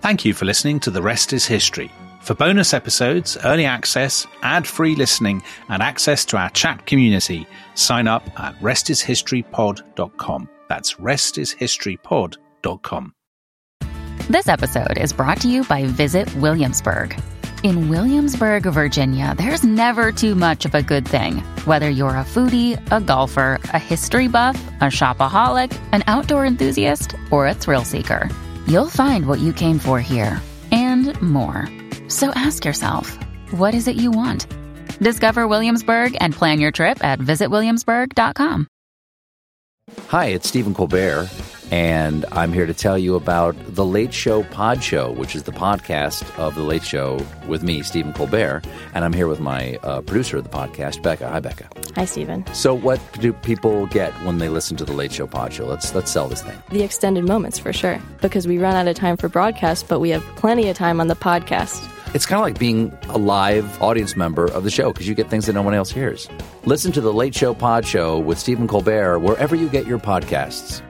Thank you for listening to The Rest is History. For bonus episodes, early access, ad-free listening, and access to our chat community, sign up at restishistorypod.com. That's restishistorypod.com. This episode is brought to you by Visit Williamsburg. In Williamsburg, Virginia, there's never too much of a good thing. Whether you're a foodie, a golfer, a history buff, a shopaholic, an outdoor enthusiast, or a thrill seeker, you'll find what you came for here and more. So ask yourself, what is it you want? Discover Williamsburg and plan your trip at visitwilliamsburg.com. Hi, it's Stephen Colbert, and I'm here to tell you about The Late Show Pod Show, which is the podcast of The Late Show with me, Stephen Colbert, and I'm here with my producer of the podcast, Becca. Hi, Becca. Hi, Stephen. So what do people get when they listen to The Late Show Pod Show? Let's sell this thing. The extended moments, for sure, because we run out of time for broadcast, but we have plenty of time on the podcast. It's kind of like being a live audience member of the show because you get things that no one else hears. Listen to The Late Show Pod Show with Stephen Colbert wherever you get your podcasts.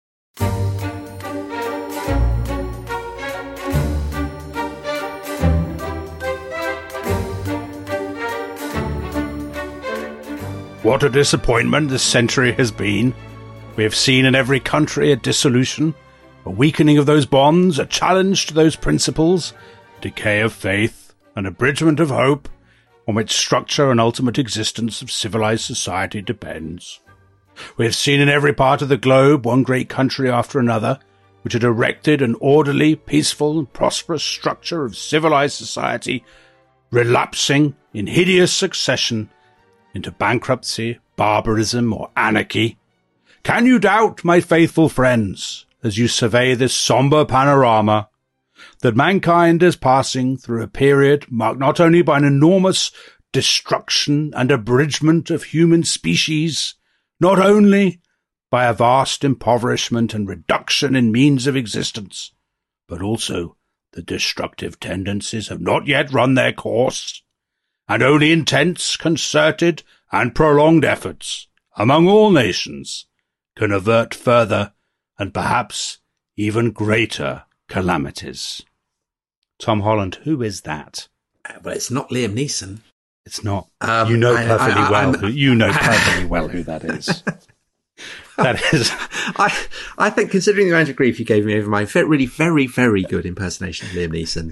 What a disappointment this century has been. We have seen in every country a dissolution, a weakening of those bonds, a challenge to those principles, decay of faith, an abridgment of hope, on which structure and ultimate existence of civilized society depends. We have seen in every part of the globe one great country after another, which had erected an orderly, peaceful, and prosperous structure of civilized society, relapsing in hideous succession into bankruptcy, barbarism, or anarchy. Can you doubt, my faithful friends, as you survey this sombre panorama, that mankind is passing through a period marked not only by an enormous destruction and abridgment of human species, not only by a vast impoverishment and reduction in means of existence, but also the destructive tendencies have not yet run their course, and only intense, concerted, and prolonged efforts among all nations can avert further and perhaps even greater calamities. Tom Holland, who is that? Well, it's not Liam Neeson. It's not. You know perfectly well who that is. That is. I think, considering the amount of grief you gave me over my really very, very good impersonation of Liam Neeson,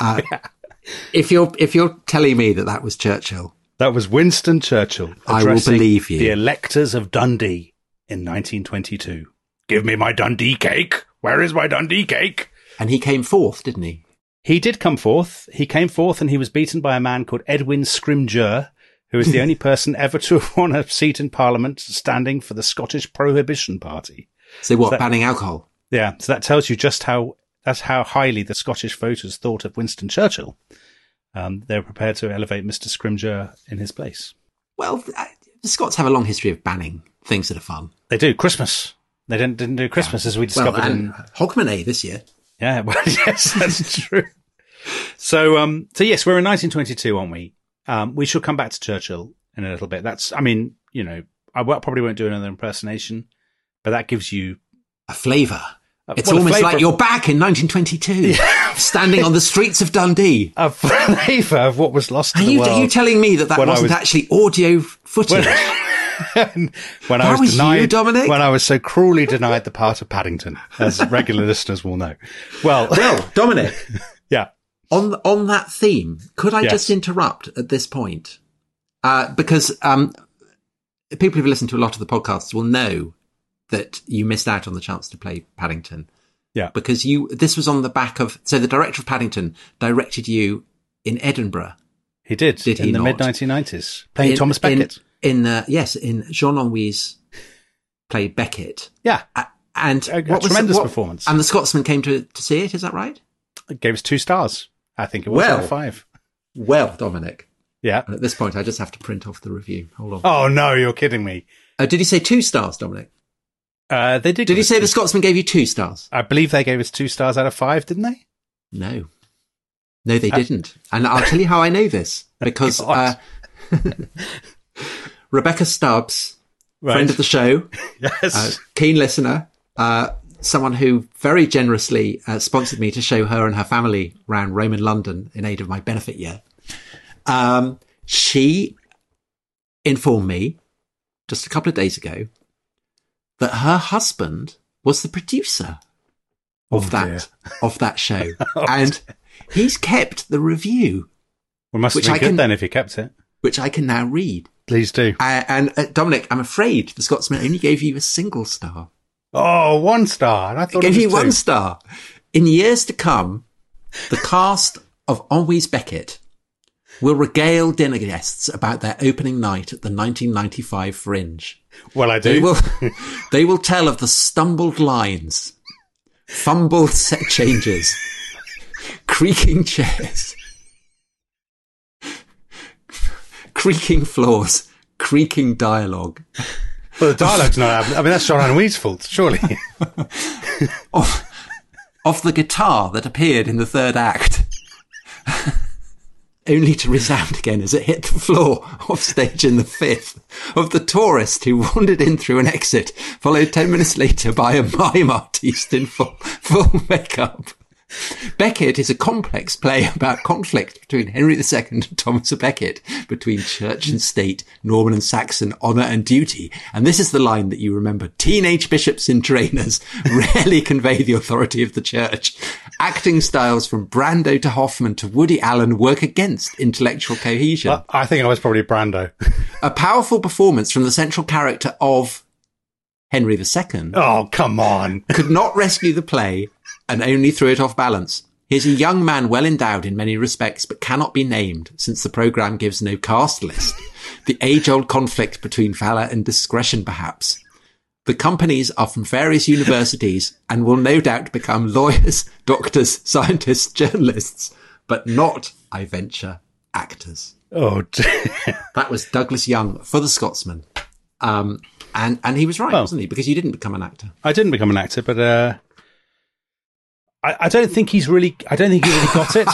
if you're telling me that was Churchill, that was Winston Churchill, I will believe you. The electors of Dundee in 1922. Give me my Dundee cake. Where is my Dundee cake? And he came fourth, didn't he? He did come forth. He came forth and he was beaten by a man called Edwin Scrymgeour, who is the only person ever to have won a seat in Parliament standing for the Scottish Prohibition Party. So what, banning alcohol? Yeah, so that tells you just how highly the Scottish voters thought of Winston Churchill. They were prepared to elevate Mr. Scrymgeour in his place. Well, the Scots have a long history of banning things that are fun. They do. Christmas. They didn't do Christmas, as we discovered in Hogmanay this year. Yeah, well, yes, that's true. So yes, we're in 1922, aren't we? We shall come back to Churchill in a little bit. I probably won't do another impersonation, but that gives you a flavour. It's almost like you're back in 1922, standing on the streets of Dundee. A flavour of what was lost to the world. Are you telling me that wasn't actually audio footage? When I was so cruelly denied the part of Paddington, as regular listeners will know. Well, Dominic. Yeah. On that theme, could I just interrupt at this point? Because people who've listened to a lot of the podcasts will know that you missed out on the chance to play Paddington. Yeah. Because this was on the back of, so the director of Paddington directed you in Edinburgh. He did in the mid-1990s, playing Thomas Becket. In Jean Ennuy's play Beckett. Yeah. And a tremendous performance. And the Scotsman came to see it, is that right? It gave us 2 stars. I think it was out of 5. Well, Dominic. Yeah. And at this point, I just have to print off the review. Hold on. Oh, no, you're kidding me. Did he say 2 stars, Dominic? They did. Did he say the Scotsman gave you 2 stars? I believe they gave us 2 stars out of 5, didn't they? No, they didn't. And I'll tell you how I know this. Because Rebecca Stubbs, friend of the show, yes, keen listener, someone who very generously sponsored me to show her and her family around Rome and London in aid of my benefit year. She informed me just a couple of days ago that her husband was the producer of that show. And he's kept the review. Well, must have been good then if he kept it. Which I can now read. Please do. And Dominic, I'm afraid the Scotsman only gave you a single star. Oh, 1 star. I thought it gave you 2. 1 star. In years to come, the cast of Always Beckett will regale dinner guests about their opening night at the 1995 Fringe. Well, I do. They will tell of the stumbled lines, fumbled set changes, creaking chairs, creaking floors, creaking dialogue. Well, the dialogue's not happening. I mean, that's John Anouilh's fault, surely. of the guitar that appeared in the third act, only to resound again as it hit the floor off stage in the fifth, of the tourist who wandered in through an exit, followed 10 minutes later by a mime artiste in full makeup. Becket is a complex play about conflict between Henry II and Thomas à Becket, between church and state, Norman and Saxon, honour and duty. And this is the line that you remember. Teenage bishops in trainers rarely convey the authority of the church. Acting styles from Brando to Hoffman to Woody Allen work against intellectual cohesion. Well, I think I was probably Brando. A powerful performance from the central character of Henry II. Oh, come on. Could not rescue the play and only threw it off balance. He is a young man well endowed in many respects, but cannot be named, since the programme gives no cast list. The age-old conflict between valour and discretion, perhaps. The companies are from various universities and will no doubt become lawyers, doctors, scientists, journalists, but not, I venture, actors. Oh, dear. That was Douglas Young for The Scotsman. And he was right, wasn't he? Because you didn't become an actor. I didn't become an actor, but I don't think he really got it.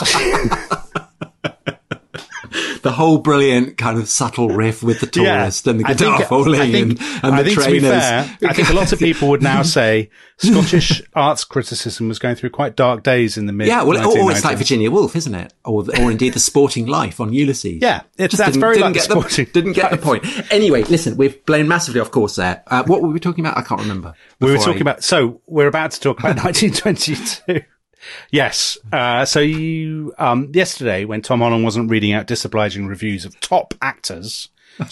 The whole brilliant kind of subtle riff with the tourist and the guitar falling and the trainers. To be fair, I think a lot of people would now say Scottish arts criticism was going through quite dark days in the mid. Yeah, well, or it's like Virginia Woolf, isn't it? Or indeed The Sporting Life on Ulysses. Yeah, that's very like sporting. Didn't get the point. Anyway, listen, we've blown massively off course there. What were we talking about? I can't remember. We're about to talk about 1922. Yes. So you, yesterday when Tom Holland wasn't reading out disobliging reviews of top actors,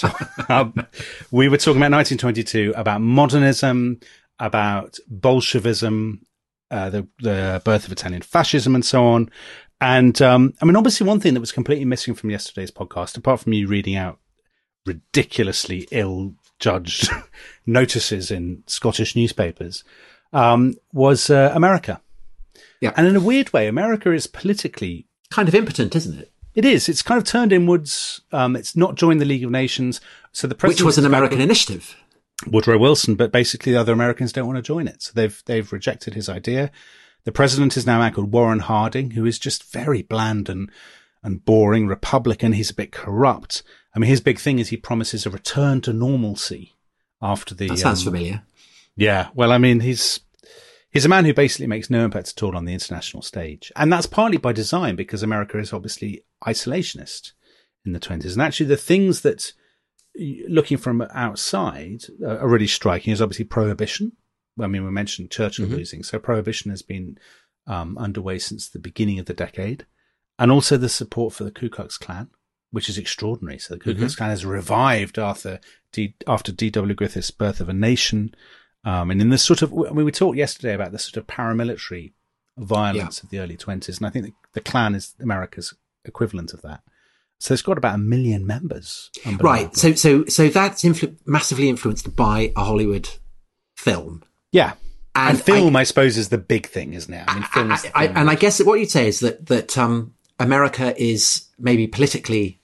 we were talking about 1922, about modernism, about Bolshevism, the birth of Italian fascism and so on. And, I mean, obviously one thing that was completely missing from yesterday's podcast, apart from you reading out ridiculously ill-judged notices in Scottish newspapers, was, America. Yeah. And in a weird way, America is politically kind of impotent, isn't it? It is. It's kind of turned inwards. It's not joined the League of Nations. So the president, which was an American initiative. Woodrow Wilson, but basically the other Americans don't want to join it. So they've rejected his idea. The president is now a man called Warren Harding, who is just very bland and boring Republican. He's a bit corrupt. I mean, his big thing is he promises a return to normalcy after the. That sounds familiar. Yeah. Well, I mean, he's a man who basically makes no impact at all on the international stage. And that's partly by design, because America is obviously isolationist in the 20s. And actually the things that, looking from outside, are really striking is obviously prohibition. I mean, we mentioned Churchill losing. So prohibition has been underway since the beginning of the decade. And also the support for the Ku Klux Klan, which is extraordinary. So the Ku Klux Klan has revived after D.W. Griffith's Birth of a Nation. And in this sort of, I mean, we talked yesterday about the sort of paramilitary violence of the early 20s. And I think the Klan is America's equivalent of that. So it's got about 1 million members. Right. So that's massively influenced by a Hollywood film. Yeah. And film, I suppose, is the big thing, isn't it? I mean, film is and I guess what you'd say is that America is maybe politically,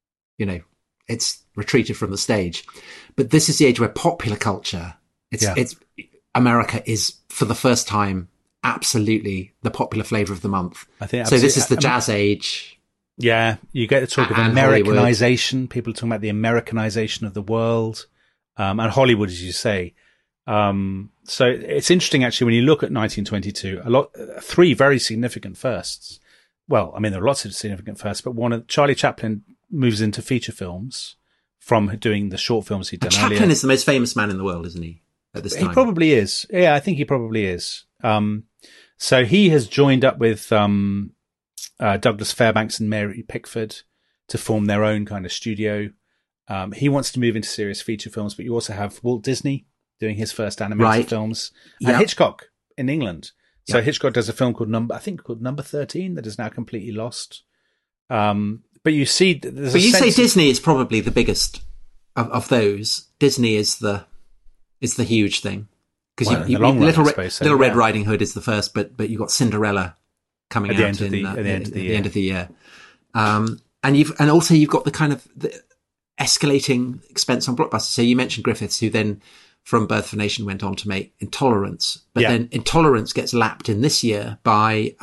it's retreated from the stage. But this is the age where popular culture, it's America is, for the first time, absolutely the popular flavour of the month. I think so. This is the jazz age. Yeah, you get the talk of Americanization. People are talking about the Americanization of the world. And Hollywood, as you say, So it's interesting, actually, when you look at 1922, three very significant firsts. Well, I mean, there are lots of significant firsts, but Charlie Chaplin moves into feature films from doing the short films he'd done earlier. Chaplin is the most famous man in the world, isn't he, at this time? He probably is. Yeah, I think he probably is. So he has joined up with Douglas Fairbanks and Mary Pickford to form their own kind of studio. He wants to move into serious feature films, but you also have Walt Disney doing his first animated films, and Hitchcock in England. So Hitchcock does a film called Number 13 that is now completely lost. But you see, but you say Disney is probably the biggest of those. Disney is the huge thing, because Little Red Riding Hood is the first, but you got Cinderella coming out at the end of the year, and also you've got the kind of the escalating expense on blockbusters. So you mentioned Griffiths, who then from Birth of a Nation went on to make Intolerance, but then Intolerance gets lapped in this year by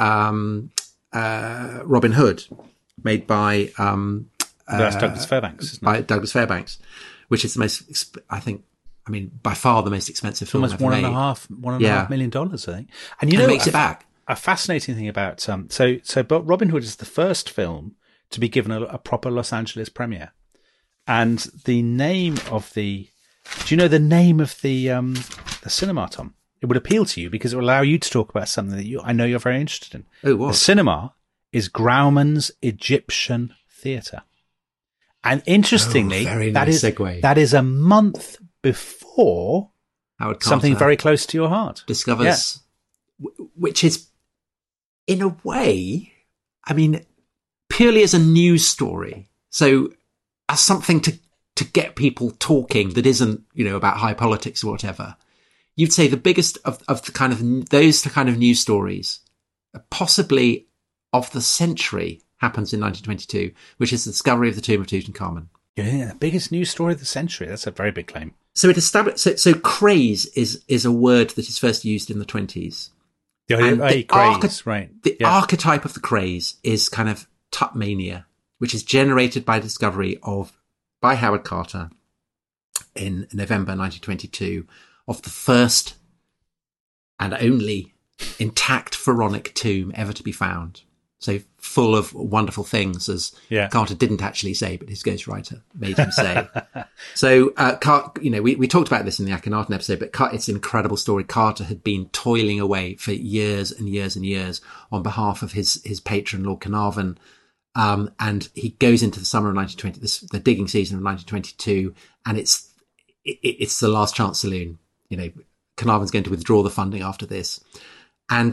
Robin Hood, made by that's Douglas Fairbanks, isn't it? Douglas Fairbanks, which is the most, by far the most expensive film almost ever made. $1.5 million, I think. And it makes it back. A fascinating thing about but Robin Hood is the first film to be given a proper Los Angeles premiere, and the name of the. Do you know the name of the cinema, Tom? It would appeal to you because it will allow you to talk about something that I know you're very interested in. Oh, what? The cinema is Grauman's Egyptian Theatre. And interestingly, that is a month before Howard Carter something very close to your heart discovers, which is, in a way, purely as a news story. So as something to get people talking that isn't, about high politics or whatever, you'd say the biggest of the kind of those kind of news stories, possibly of the century, happens in 1922, which is the discovery of the tomb of Tutankhamun. Yeah, the biggest news story of the century. That's a very big claim. So it established. So craze is a word that is first used in the 20s. The craze, right? The archetype of the craze is kind of Tutmania, which is generated by the discovery by Howard Carter in November 1922 of the first and only intact pharaonic tomb ever to be found. So full of wonderful things, as Carter didn't actually say, but his ghostwriter made him say. So, we talked about this in the Akhenaten episode, but it's an incredible story. Carter had been toiling away for years and years and years on behalf of his patron, Lord Carnarvon. And he goes into the summer of 1920, the digging season of 1922, and it's the last chance saloon. Carnarvon's going to withdraw the funding after this. And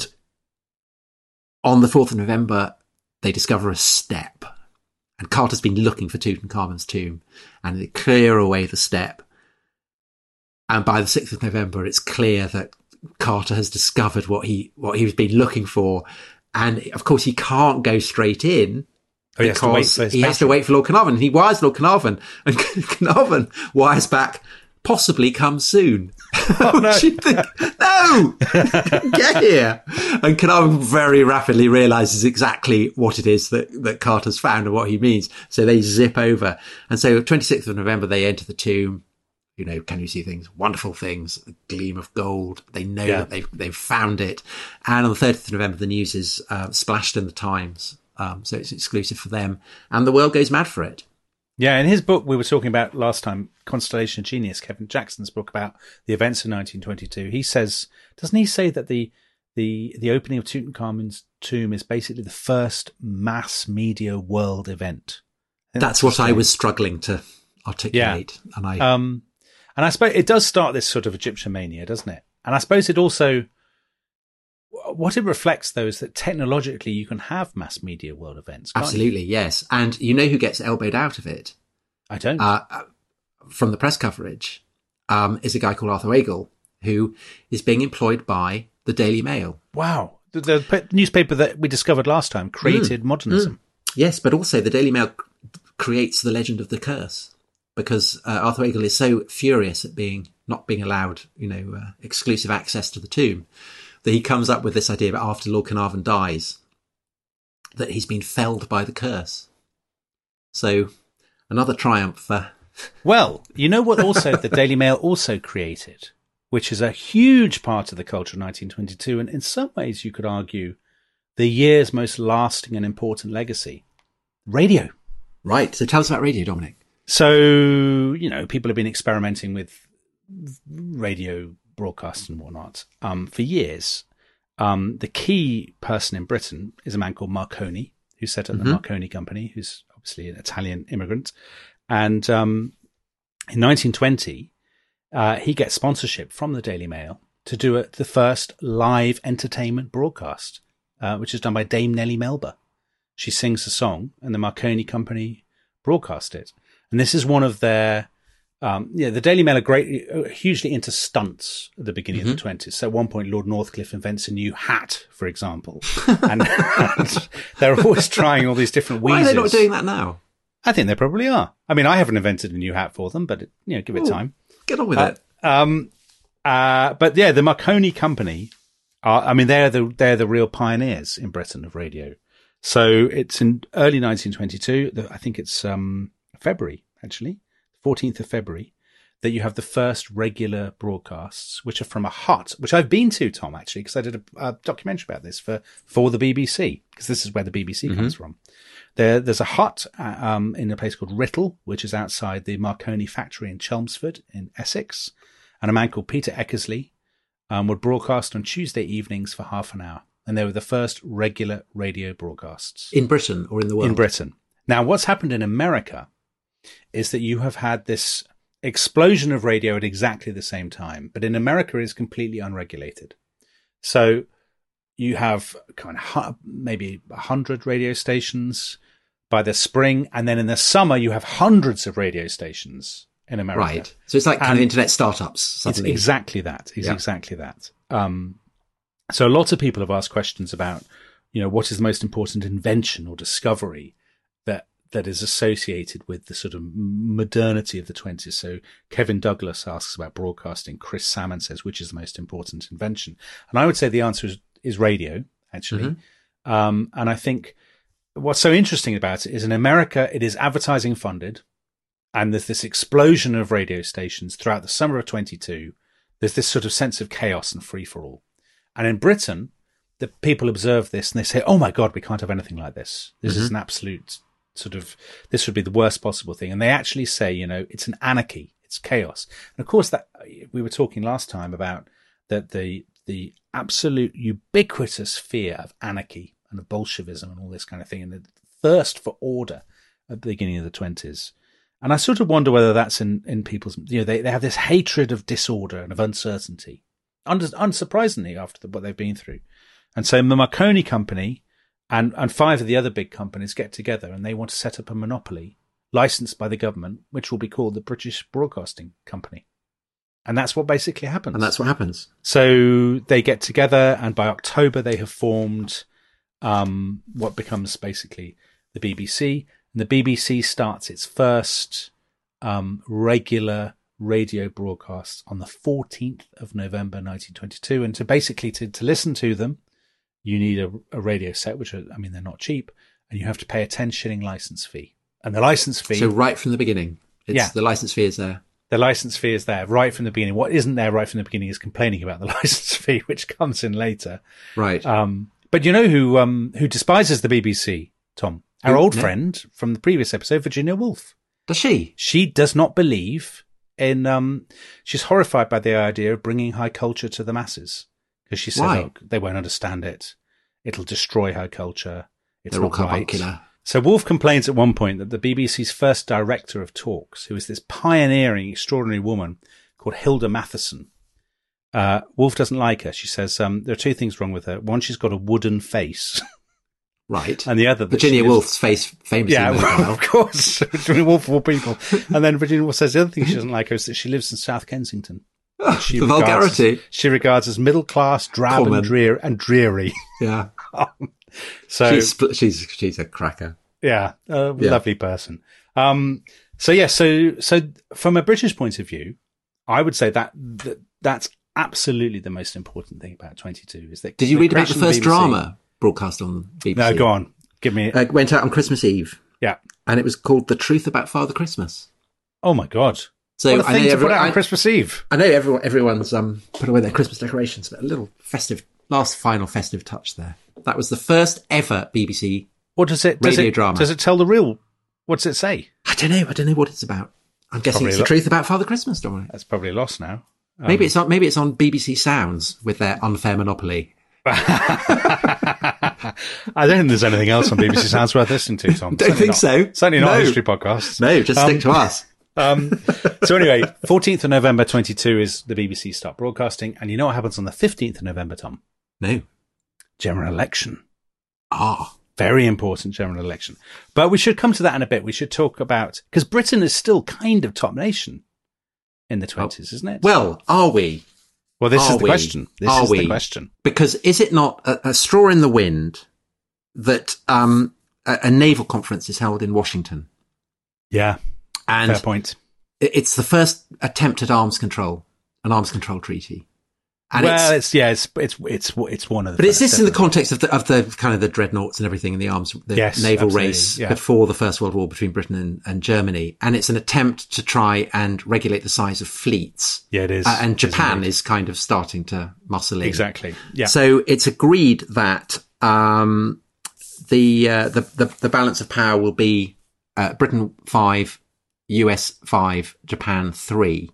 on the 4th of November, they discover a step. And Carter's been looking for Tutankhamun's tomb, and they clear away the step. And by the 6th of November, it's clear that Carter has discovered what he's been looking for. And of course, he can't go straight in. Because he has to wait for Lord Carnarvon, and he wires Lord Carnarvon, and Carnarvon wires back, possibly come soon. Oh, no. No! Get here! And Carnarvon very rapidly realises exactly what it is that Carter's found and what he means. So they zip over. And so 26th of November, they enter the tomb. Can you see things? Wonderful things, a gleam of gold. They know that they've found it. And on the 30th of November, the news is splashed in the Times. So it's exclusive for them, and the world goes mad for it. Yeah, in his book we were talking about last time, Constellation of Genius, Kevin Jackson's book about the events of 1922, doesn't he say that the opening of Tutankhamun's tomb is basically the first mass media world event? That's what I was struggling to articulate. Yeah. And I suppose it does start this sort of Egyptian mania, doesn't it? And I suppose it also, what it reflects, though, is that technologically you can have mass media world events. Absolutely, yes. And you know who gets elbowed out of it? I don't. From the press coverage, is a guy called Arthur Weigel, who is being employed by the Daily Mail. Wow. The newspaper that we discovered last time created modernism. Yes, but also the Daily Mail creates the legend of the curse, because Arthur Weigel is so furious at not being allowed, exclusive access to the tomb, that he comes up with this idea that after Lord Carnarvon dies, that he's been felled by the curse. So, another triumph. Well, you know what also the Daily Mail also created? which is a huge part of the culture of 1922, and in some ways you could argue the year's most lasting and important legacy, radio. Right. So tell us about radio, Dominic. So, people have been experimenting with radio broadcasts and whatnot for years. The key person in Britain is a man called Marconi, who set up the Marconi Company, who's obviously an Italian immigrant. And in 1920, he gets sponsorship from the Daily Mail to do the first live entertainment broadcast, which is done by Dame Nellie Melba. She sings a song, and the Marconi Company broadcast it. And this is one of their, the Daily Mail are hugely into stunts at the beginning of the 20s. So at one point, Lord Northcliffe invents a new hat, for example. and they're always trying all these different wheezes. Why are they not doing that now? I think they probably are. I mean, I haven't invented a new hat for them, but, give it time. Get on with it. But yeah, the Marconi Company they're the real pioneers in Britain of radio. So it's in early 1922, I think it's February, actually, 14th of February, that you have the first regular broadcasts, which are from a hut, which I've been to, Tom, actually, because I did a documentary about this for the BBC, because this is where the BBC comes from. There's a hut in a place called Writtle, which is outside the Marconi factory in Chelmsford in Essex, and a man called Peter Eckersley would broadcast on Tuesday evenings for half an hour. And they were the first regular radio broadcasts. In Britain or in the world? In Britain. Now, what's happened in America is that you have had this explosion of radio at exactly the same time. But in America, it is completely unregulated. So you have kind of maybe 100 radio stations by the spring. And then in the summer, you have hundreds of radio stations in America. Right. So it's like kind of internet startups suddenly. It's exactly that. Exactly that. So a lot of people have asked questions about, what is the most important invention or discovery that is associated with the sort of modernity of the 20s. So Kevin Douglas asks about broadcasting. Chris Salmon says, which is the most important invention? And I would say the answer is radio, actually. And I think what's so interesting about it is in America, it is advertising funded. And there's this explosion of radio stations throughout the summer of 22. There's this sort of sense of chaos and free for all. And in Britain, the people observe this and they say, oh my God, we can't have anything like this. This is an absolute this would be the worst possible thing. And they actually say, it's an anarchy, it's chaos. And of course, that we were talking last time about that the absolute ubiquitous fear of anarchy and of Bolshevism and all this kind of thing, and the thirst for order at the beginning of the 20s. And I sort of wonder whether that's in people's, they have this hatred of disorder and of uncertainty. Unsurprisingly, after what they've been through. And so the Marconi Company and 5 of the other big companies get together and they want to set up a monopoly licensed by the government, which will be called the British Broadcasting Company. And that's what basically happens. And that's what happens. So they get together, and by October they have formed what becomes basically the BBC. And the BBC starts its first regular radio broadcasts on the 14th of November 1922, and to listen to them you need a radio set, which they're not cheap, and you have to pay a 10 shilling license fee. And the license fee, so right from the beginning, the license fee is there. The license fee is there right from the beginning. What isn't there right from the beginning is complaining about the license fee, which comes in later. Right. But you know who despises the BBC, Tom? Our old friend from the previous episode, Virginia Woolf. Does she? She does not believe in, she's horrified by the idea of bringing high culture to the masses. Because she says, they won't understand it. It'll destroy her culture. They're not right. Killer. So Woolf complains at one point that the BBC's first director of talks, who is this pioneering, extraordinary woman called Hilda Matheson, Woolf doesn't like her. She says there are 2 things wrong with her. One, she's got a wooden face. Right. And the other... Virginia Woolf's face famously... Yeah, well, of course. Virginia Woolf of all people. And then Virginia Woolf says the other thing she doesn't like her is that she lives in South Kensington. The vulgarity. She regards as middle class, drab, common, and dreary. Yeah. So she's a cracker. Yeah, lovely person. So from a British point of view, I would say that's absolutely the most important thing about 22 is that. Did you read about the first drama broadcast on BBC? No, go on. Give me. It went out on Christmas Eve. Yeah, and it was called "The Truth About Father Christmas." Oh my God. So what a thing to put out on Christmas Eve. I know everyone's put away their Christmas decorations, but a little final festive touch there. That was the first ever BBC radio drama. Does it tell the real? What does it say? I don't know what it's about. I'm guessing it's the truth about Father Christmas, Dominic. That's probably lost now. Maybe it's on BBC Sounds with their unfair monopoly. I don't think there's anything else on BBC Sounds worth listening to, Tom. Don't think so. Certainly not history podcasts. No, just stick to us. So anyway, 14th of November 22 is the BBC start broadcasting. And you know what happens on the 15th of November, Tom? No. General election. Ah. Very important general election. But we should come to that in a bit. We should talk about, because Britain is still kind of top nation in the 20s, isn't it? Well, are we? Well, this is the question. This is the question. Because is it not a straw in the wind that a naval conference is held in Washington? Yeah. And fair point. It's the first attempt at an arms control treaty. And it's one of the. But it's this in the context of the kind of the dreadnoughts and everything in the naval race before the First World War between Britain and Germany, and it's an attempt to try and regulate the size of fleets. Yeah, it is. And Japan is kind of starting to muscle in. Exactly. Yeah. So it's agreed that the balance of power will be Britain 5, US 5, Japan 3.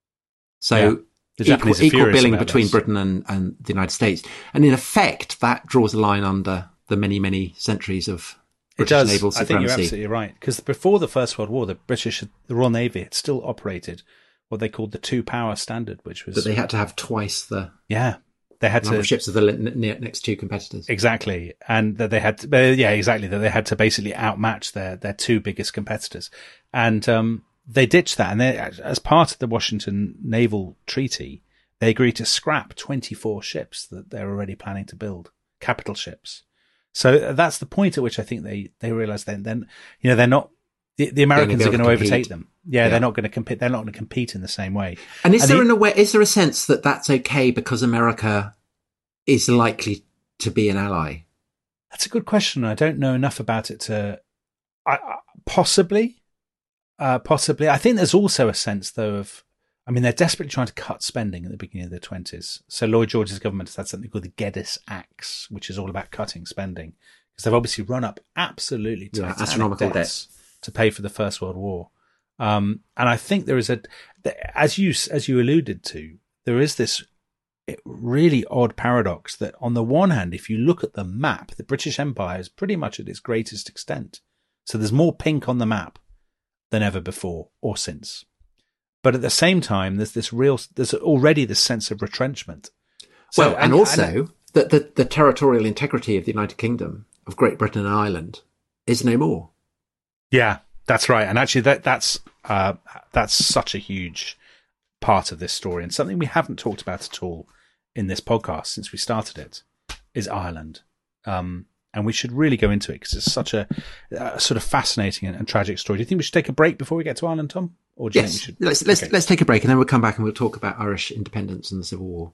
So equal billing between Britain and the United States. And in effect, that draws a line under the many, many centuries of British naval supremacy. I think you're absolutely right. Because before the First World War, the Royal Navy had still operated what they called the two-power standard, which was... But they had to have twice the... Yeah. They had number of ships of the next two competitors. Exactly. And that they had to, that they had to basically outmatch their two biggest competitors. And they ditched that. And as part of the Washington Naval Treaty, they agreed to scrap 24 ships that they're already planning to build, capital ships. So that's the point at which I think they realized then, they're not, the Americans are going to overtake them. Yeah, they're not going to compete. They're not going to compete in the same way. And is there a sense that that's okay because America is likely to be an ally? That's a good question. I don't know enough about it to, possibly. I think there's also a sense though of, they're desperately trying to cut spending at the beginning of the 20s. So Lloyd George's government has had something called the Geddes Acts, which is all about cutting spending because they've obviously run up absolutely astronomical debts to pay for the First World War. And I think there is as you alluded to, there is this really odd paradox that on the one hand, if you look at the map, the British Empire is pretty much at its greatest extent. So there's more pink on the map than ever before or since. But at the same time, there's already this sense of retrenchment. So, the territorial integrity of the United Kingdom, of Great Britain and Ireland, is no more. Yeah, that's right. And actually that's such a huge part of this story, and something we haven't talked about at all in this podcast since we started it is Ireland. And we should really go into it because it's such a sort of fascinating and tragic story. Do you think we should take a break before we get to Ireland, Tom? Or do you think we should? Let's take a break and then we'll come back and we'll talk about Irish independence and the Civil War.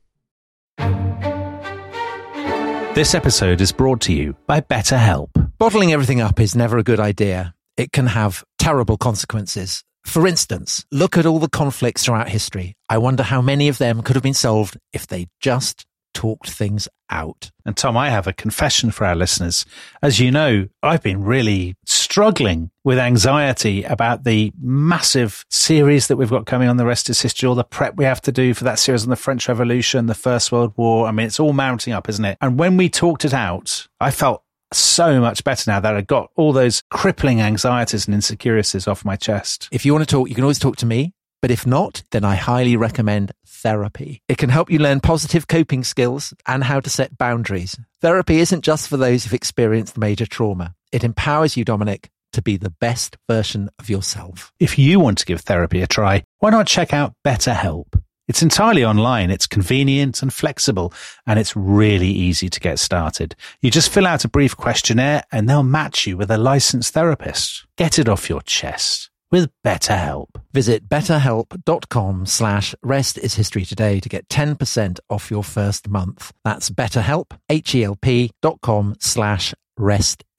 This episode is brought to you by BetterHelp. Bottling everything up is never a good idea. It can have terrible consequences. For instance, look at all the conflicts throughout history. I wonder how many of them could have been solved if they just talked things out. And Tom, I have a confession for our listeners. As you know, I've been really struggling with anxiety about the massive series that we've got coming on The Rest is History, all the prep we have to do for that series on the French Revolution, the First World War. It's all mounting up, isn't it? And when we talked it out, I felt so much better now that I got all those crippling anxieties and insecurities off my chest. If you want to talk, you can always talk to me. But if not, then I highly recommend therapy. It can help you learn positive coping skills and how to set boundaries. Therapy isn't just for those who've experienced major trauma. It empowers you, Dominic, to be the best version of yourself. If you want to give therapy a try, why not check out BetterHelp? It's entirely online, it's convenient and flexible, and it's really easy to get started. You just fill out a brief questionnaire and they'll match you with a licensed therapist. Get it off your chest with BetterHelp. Visit betterhelp.com/restishistory today to get 10% off your first month. That's BetterHelp,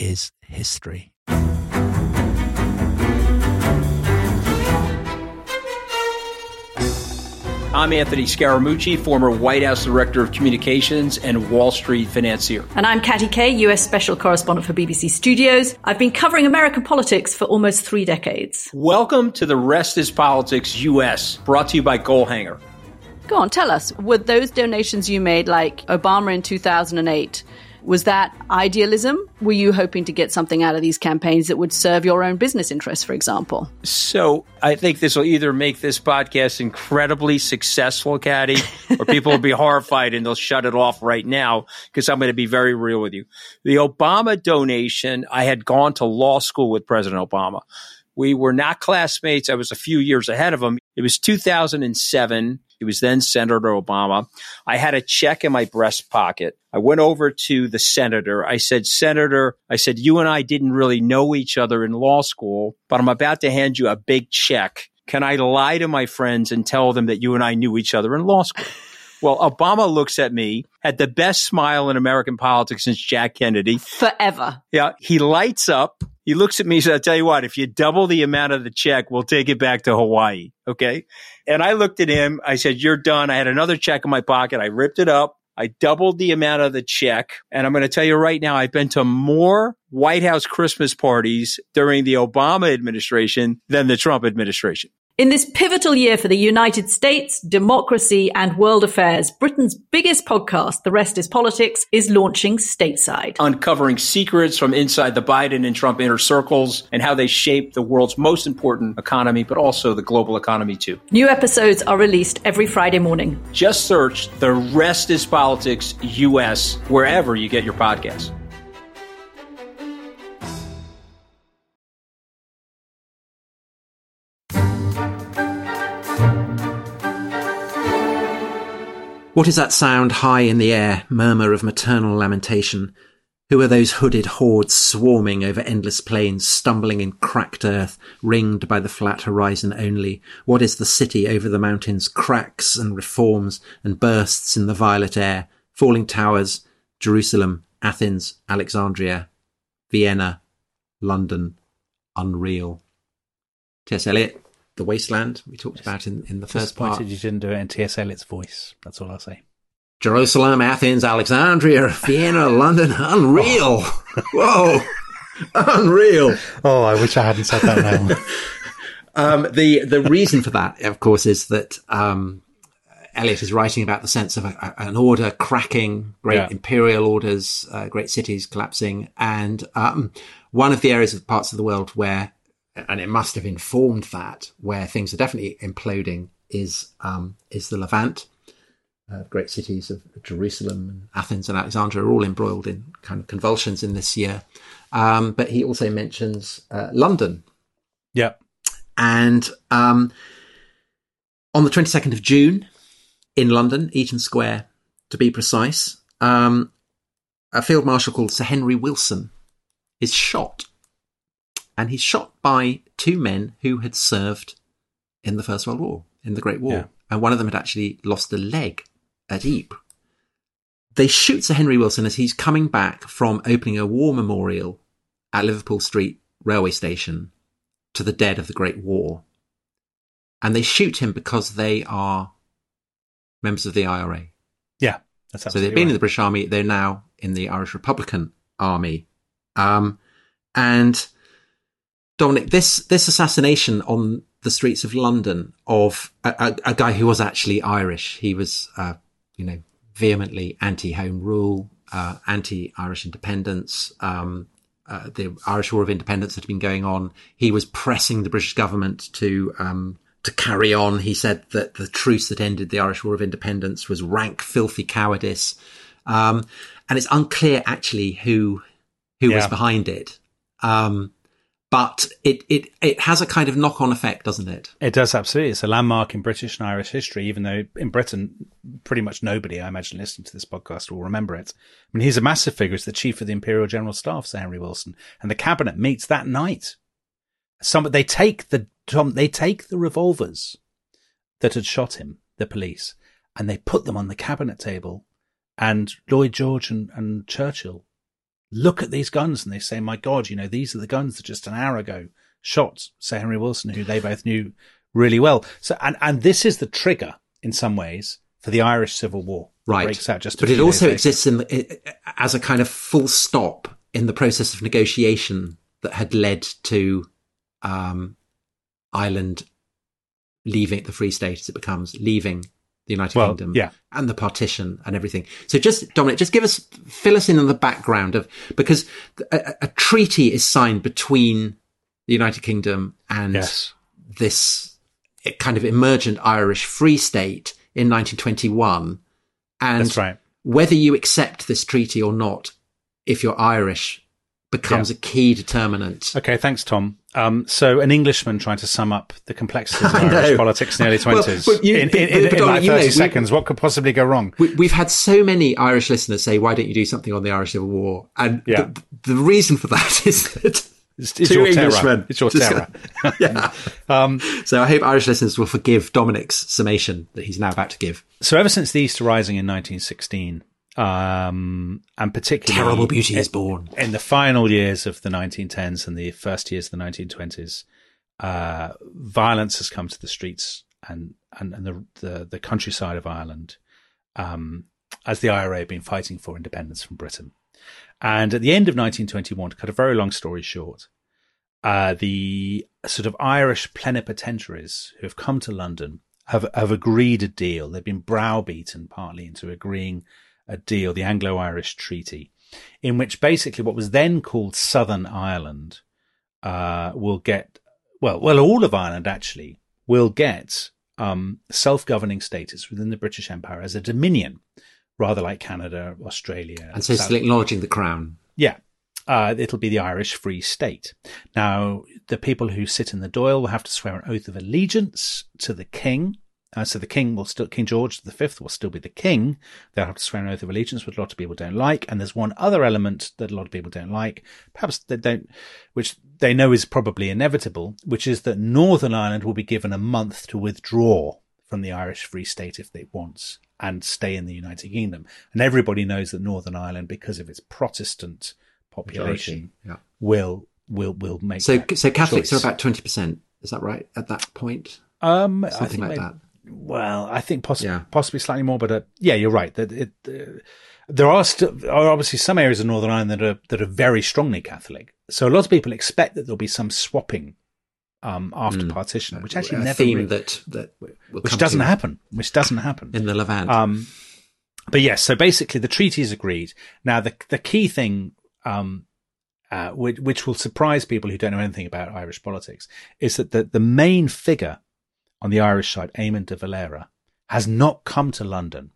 HELP.com/restishistory. I'm Anthony Scaramucci, former White House Director of Communications and Wall Street financier. And I'm Katty Kay, US Special Correspondent for BBC Studios. I've been covering American politics for almost 3 decades. Welcome to The Rest is Politics US, brought to you by Goalhanger. Go on, tell us, were those donations you made, like Obama in 2008, was that idealism? Were you hoping to get something out of these campaigns that would serve your own business interests, for example? So I think this will either make this podcast incredibly successful, Katty, or people will be horrified and they'll shut it off right now because I'm going to be very real with you. The Obama donation, I had gone to law school with President Obama. We were not classmates. I was a few years ahead of him. It was 2007. He was then Senator Obama. I had a check in my breast pocket. I went over to the senator. I said, Senator, you and I didn't really know each other in law school, but I'm about to hand you a big check. Can I lie to my friends and tell them that you and I knew each other in law school? Well, Obama looks at me, had the best smile in American politics since Jack Kennedy. Forever. Yeah. He lights up. He looks at me and says, I'll tell you what, if you double the amount of the check, we'll take it back to Hawaii. Okay. And I looked at him. I said, you're done. I had another check in my pocket. I ripped it up. I doubled the amount of the check. And I'm going to tell you right now, I've been to more White House Christmas parties during the Obama administration than the Trump administration. In this pivotal year for the United States, democracy, and world affairs, Britain's biggest podcast, The Rest is Politics, is launching stateside. Uncovering secrets from inside the Biden and Trump inner circles and how they shape the world's most important economy, but also the global economy too. New episodes are released every Friday morning. Just search The Rest is Politics US wherever you get your podcasts. What is that sound high in the air, murmur of maternal lamentation? Who are those hooded hordes swarming over endless plains, stumbling in cracked earth, ringed by the flat horizon only? What is the city over the mountains, cracks and reforms and bursts in the violet air, falling towers, Jerusalem, Athens, Alexandria, Vienna, London, unreal. T.S. Eliot, The Wasteland, we talked about in the first part. Disappointed you didn't do it in T.S. Eliot's voice. That's all I'll say. Jerusalem, Athens, Alexandria, Vienna, London, unreal. Whoa, unreal. Oh, I wish I hadn't said that now. The reason for that, of course, is that Eliot is writing about the sense of an order cracking, great imperial orders, great cities collapsing. And one of the areas of parts of the world where, and it must have informed that, where things are definitely imploding is the Levant. Great cities of Jerusalem and Athens and Alexandria are all embroiled in kind of convulsions in this year. But he also mentions London. Yeah. And on the 22nd of June in London, Eaton Square, to be precise, a field marshal called Sir Henry Wilson is shot. And he's shot by 2 men who had served in the First World War, in the Great War. Yeah. And one of them had actually lost a leg at Ypres. They shoot Sir Henry Wilson as he's coming back from opening a war memorial at Liverpool Street railway station to the dead of the Great War. And they shoot him because they are members of the IRA. Yeah, that's absolutely so they've been in the British Army. They're now in the Irish Republican Army. And Dominic, this assassination on the streets of London of a guy who was actually Irish. He was, vehemently anti-Home Rule, anti-Irish independence. The Irish War of Independence had been going on. He was pressing the British government to carry on. He said that the truce that ended the Irish War of Independence was rank, filthy cowardice. And it's unclear actually who was behind it. But it has a kind of knock-on effect, doesn't it? It does, absolutely. It's a landmark in British and Irish history, even though in Britain, pretty much nobody, I imagine, listening to this podcast will remember it. I mean, he's a massive figure. He's the chief of the Imperial General Staff, Sir Henry Wilson, and the cabinet meets that night. They take the revolvers that had shot him, the police, and they put them on the cabinet table, and Lloyd George and Churchill look at these guns and they say, my God, these are the guns that just an hour ago shot Sir Henry Wilson, who they both knew really well. So, and this is the trigger. in some ways for the Irish Civil War. Right. Breaks out just but it also exists as a kind of full stop in the process of negotiation that had led to Ireland leaving the Free State, as it becomes, leaving the United Kingdom, and the partition and everything. So just, Dominic, fill us in on the background of, because a treaty is signed between the United Kingdom and this kind of emergent Irish Free State in 1921. And that's right. Whether you accept this treaty or not, if you're Irish, becomes a key determinant. Okay, thanks, Tom. So an Englishman trying to sum up the complexities of Irish politics in the early 20s. In like 30 seconds, what could possibly go wrong? We've had so many Irish listeners say, why don't you do something on the Irish Civil War? And the reason for that is that it's your Englishmen. It's your terror. So I hope Irish listeners will forgive Dominic's summation that he's now about to give. So ever since the Easter Rising in 1916, and particularly Terrible Beauty is born in the final years of the 1910s and the first years of the 1920s, violence has come to the streets and the countryside of Ireland, as the IRA have been fighting for independence from Britain. And at the end of 1921, to cut a very long story short, the sort of Irish plenipotentiaries who have come to London have agreed a deal. They've been browbeaten partly into agreeing a deal, the Anglo-Irish Treaty, in which basically what was then called Southern Ireland will get, all of Ireland actually will get self-governing status within the British Empire as a dominion, rather like Canada, Australia. And so still acknowledging the crown. Yeah. It'll be the Irish Free State. Now, the people who sit in the Dáil will have to swear an oath of allegiance to the king. So the king will still, King George V will still be the king. They'll have to swear an oath of allegiance, which a lot of people don't like. And there's one other element that a lot of people don't like, perhaps they don't, which they know is probably inevitable, which is that Northern Ireland will be given a month to withdraw from the Irish Free State if it wants and stay in the United Kingdom. And everybody knows that Northern Ireland, because of its Protestant population, will make so Catholics choice. Are about 20%. Is that right at that point? Something like that. Well, I think possibly slightly more, but you're right. There are obviously some areas of Northern Ireland that are very strongly Catholic. So a lot of people expect that there'll be some swapping after partition, which actually never theme that which doesn't happen. Which doesn't happen in the Levant. But yes, so basically the treaty is agreed. Now the key thing, which will surprise people who don't know anything about Irish politics, is that the main figure on the Irish side, Eamon de Valera, has not come to London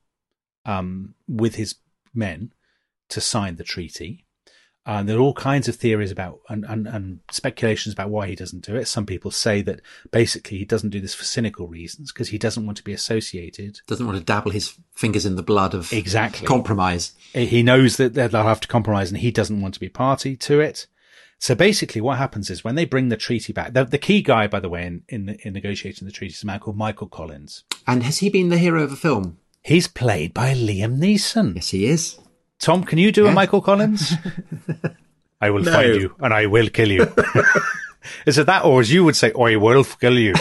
with his men to sign the treaty. There are all kinds of theories about and speculations about why he doesn't do it. Some people say that basically he doesn't do this for cynical reasons because he doesn't want to be associated. Doesn't want to dabble his fingers in the blood of compromise. He knows that they'll have to compromise and he doesn't want to be party to it. So basically what happens is when they bring the treaty back, the key guy, by the way, in negotiating the treaty is a man called Michael Collins. And has he been the hero of a film? He's played by Liam Neeson. Yes, he is. Tom, can you do a Michael Collins? I will find you and I will kill you. Is it that, or as you would say, I will kill you?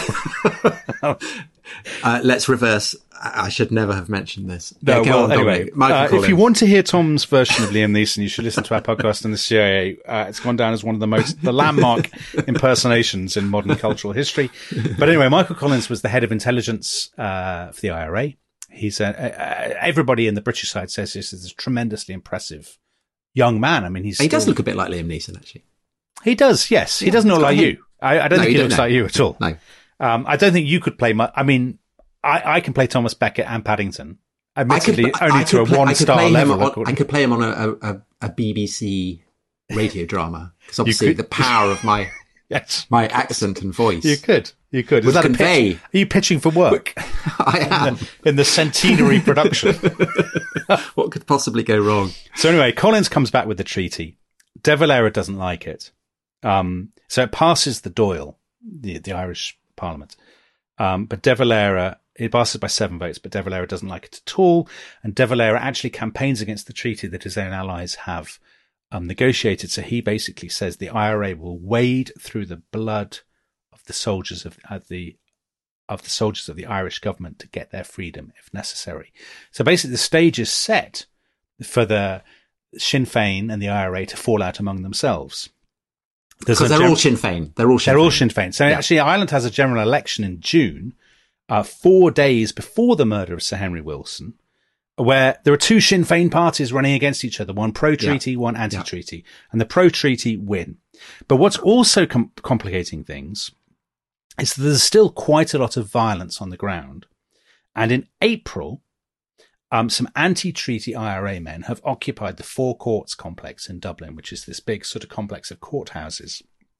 Let's reverse. I should never have mentioned this. No, anyway, if you want to hear Tom's version of Liam Neeson, you should listen to our podcast on the CIA. It's gone down as one of the landmark impersonations in modern cultural history. But anyway, Michael Collins was the head of intelligence for the IRA. He's everybody in the British side says this is a tremendously impressive young man. I mean, he does look a bit like Liam Neeson, actually. He does, yes. He doesn't look like you. I don't think he looks like you at all. No. I don't think you could play I can play Thomas Becket and Paddington. Admittedly, only to a one-star level. I could play him on a BBC radio drama because obviously the power of my my accent and voice. You could. Was that convey? Are you pitching for work? I am in the centenary production. What could possibly go wrong? So anyway, Collins comes back with the treaty. De Valera doesn't like it, so it passes the Dáil, the Irish Parliament, but De Valera. It passes by 7 votes, but De Valera doesn't like it at all. And De Valera actually campaigns against the treaty that his own allies have negotiated. So he basically says the IRA will wade through the blood of the soldiers of the of the soldiers of the Irish government to get their freedom if necessary. So basically the stage is set for the Sinn Féin and the IRA to fall out among themselves. Because they're all Sinn Féin. They're all Sinn Féin. So actually Ireland has a general election in June, 4 days before the murder of Sir Henry Wilson, where there are two Sinn Féin parties running against each other, one pro-treaty, one anti-treaty, and the pro-treaty win. But what's also complicating things is that there's still quite a lot of violence on the ground. And in April, some anti-treaty IRA men have occupied the Four Courts complex in Dublin, which is this big sort of complex of courthouses.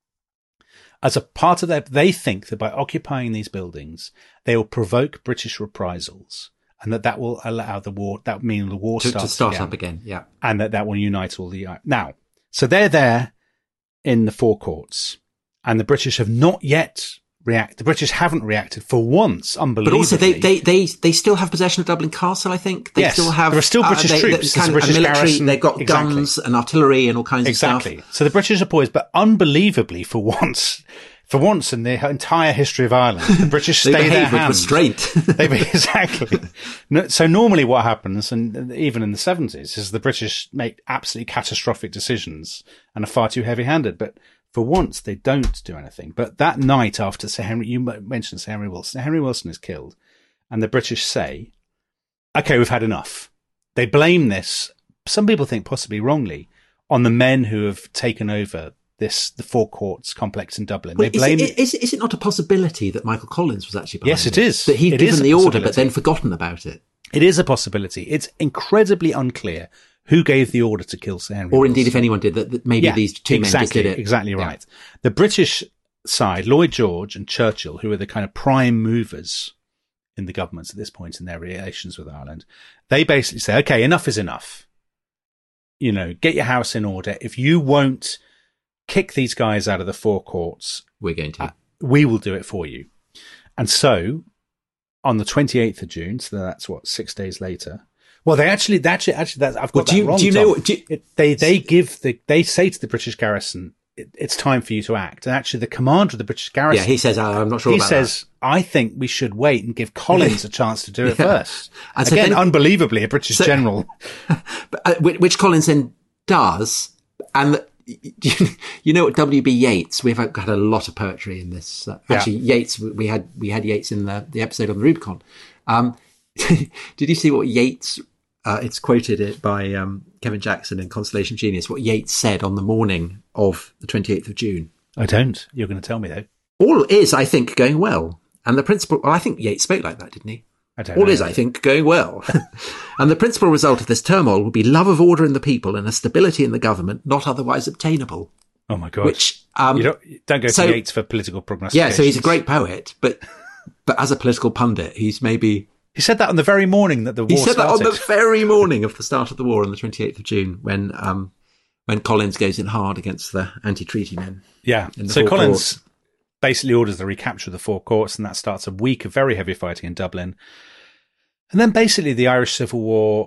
As a part of that, they think that by occupying these buildings, they will provoke British reprisals, and that will allow the war. That will mean the war to start up again. Yeah, and that will unite all the now. So they're there in the Four Courts, and the British have not yet reacted. The British haven't reacted for once, unbelievably. But also, they still have possession of Dublin Castle. I think they still have. There are still British troops. There's a British military. Garrison. They've got guns and artillery and all kinds of stuff. Exactly. So the British are poised, but unbelievably, for once in the entire history of Ireland, the British stay their hand. With restraint. Exactly. So normally what happens, and even in the 70s, is the British make absolutely catastrophic decisions and are far too heavy-handed. But for once, they don't do anything. But that night after Sir Henry, you mentioned Sir Henry Wilson. Sir Henry Wilson is killed, and the British say, "Okay, we've had enough." They blame this, some people think possibly wrongly, on the men who have taken over the Four Courts complex in Dublin. Well, is it not a possibility that Michael Collins was actually behind Yes, it is. That he'd given the order but then forgotten about it? It is a possibility. It's incredibly unclear who gave the order to kill Sir Henry Or Wilson. indeed, if anyone did, that maybe these two men just did it. Exactly right. The British side, Lloyd George and Churchill, who are the kind of prime movers in the governments at this point in their relations with Ireland, they basically say, okay, enough is enough. Get your house in order. If you won't kick these guys out of the Four Courts, we're going to. We will do it for you. And so, on the 28th of June, so that's 6 days later. Well, they actually, I've got that wrong. Do you know? They say to the British garrison, "It's time for you to act." And actually, the commander of the British garrison, he says, "I'm not sure." He says, "I think we should wait and give Collins a chance to do it first." And so again, unbelievably, a British general, which Collins then does, and. You know what, W.B. Yeats, we've had a lot of poetry in this. Actually, Yeats, we had Yeats in the episode on the Rubicon. Did you see what Yeats, it's quoted by Kevin Jackson in Constellation Genius, what Yeats said on the morning of the 28th of June? I don't. You're going to tell me, though. All is, I think, going well. And the principal, I think Yeats spoke like that, didn't he? All is, I think, going well. And the principal result of this turmoil will be love of order in the people and a stability in the government not otherwise obtainable. Oh, my God. Which, you don't go to Yeats for political prognostications. Yeah, so he's a great poet, but as a political pundit, he's maybe... He said that on the very morning that the war started. He said that on the very morning of the start of the war on the 28th of June when Collins goes in hard against the anti-treaty men. Yeah, so Collins basically orders the recapture of the Four Courts, and that starts a week of very heavy fighting in Dublin. And then basically the Irish Civil War,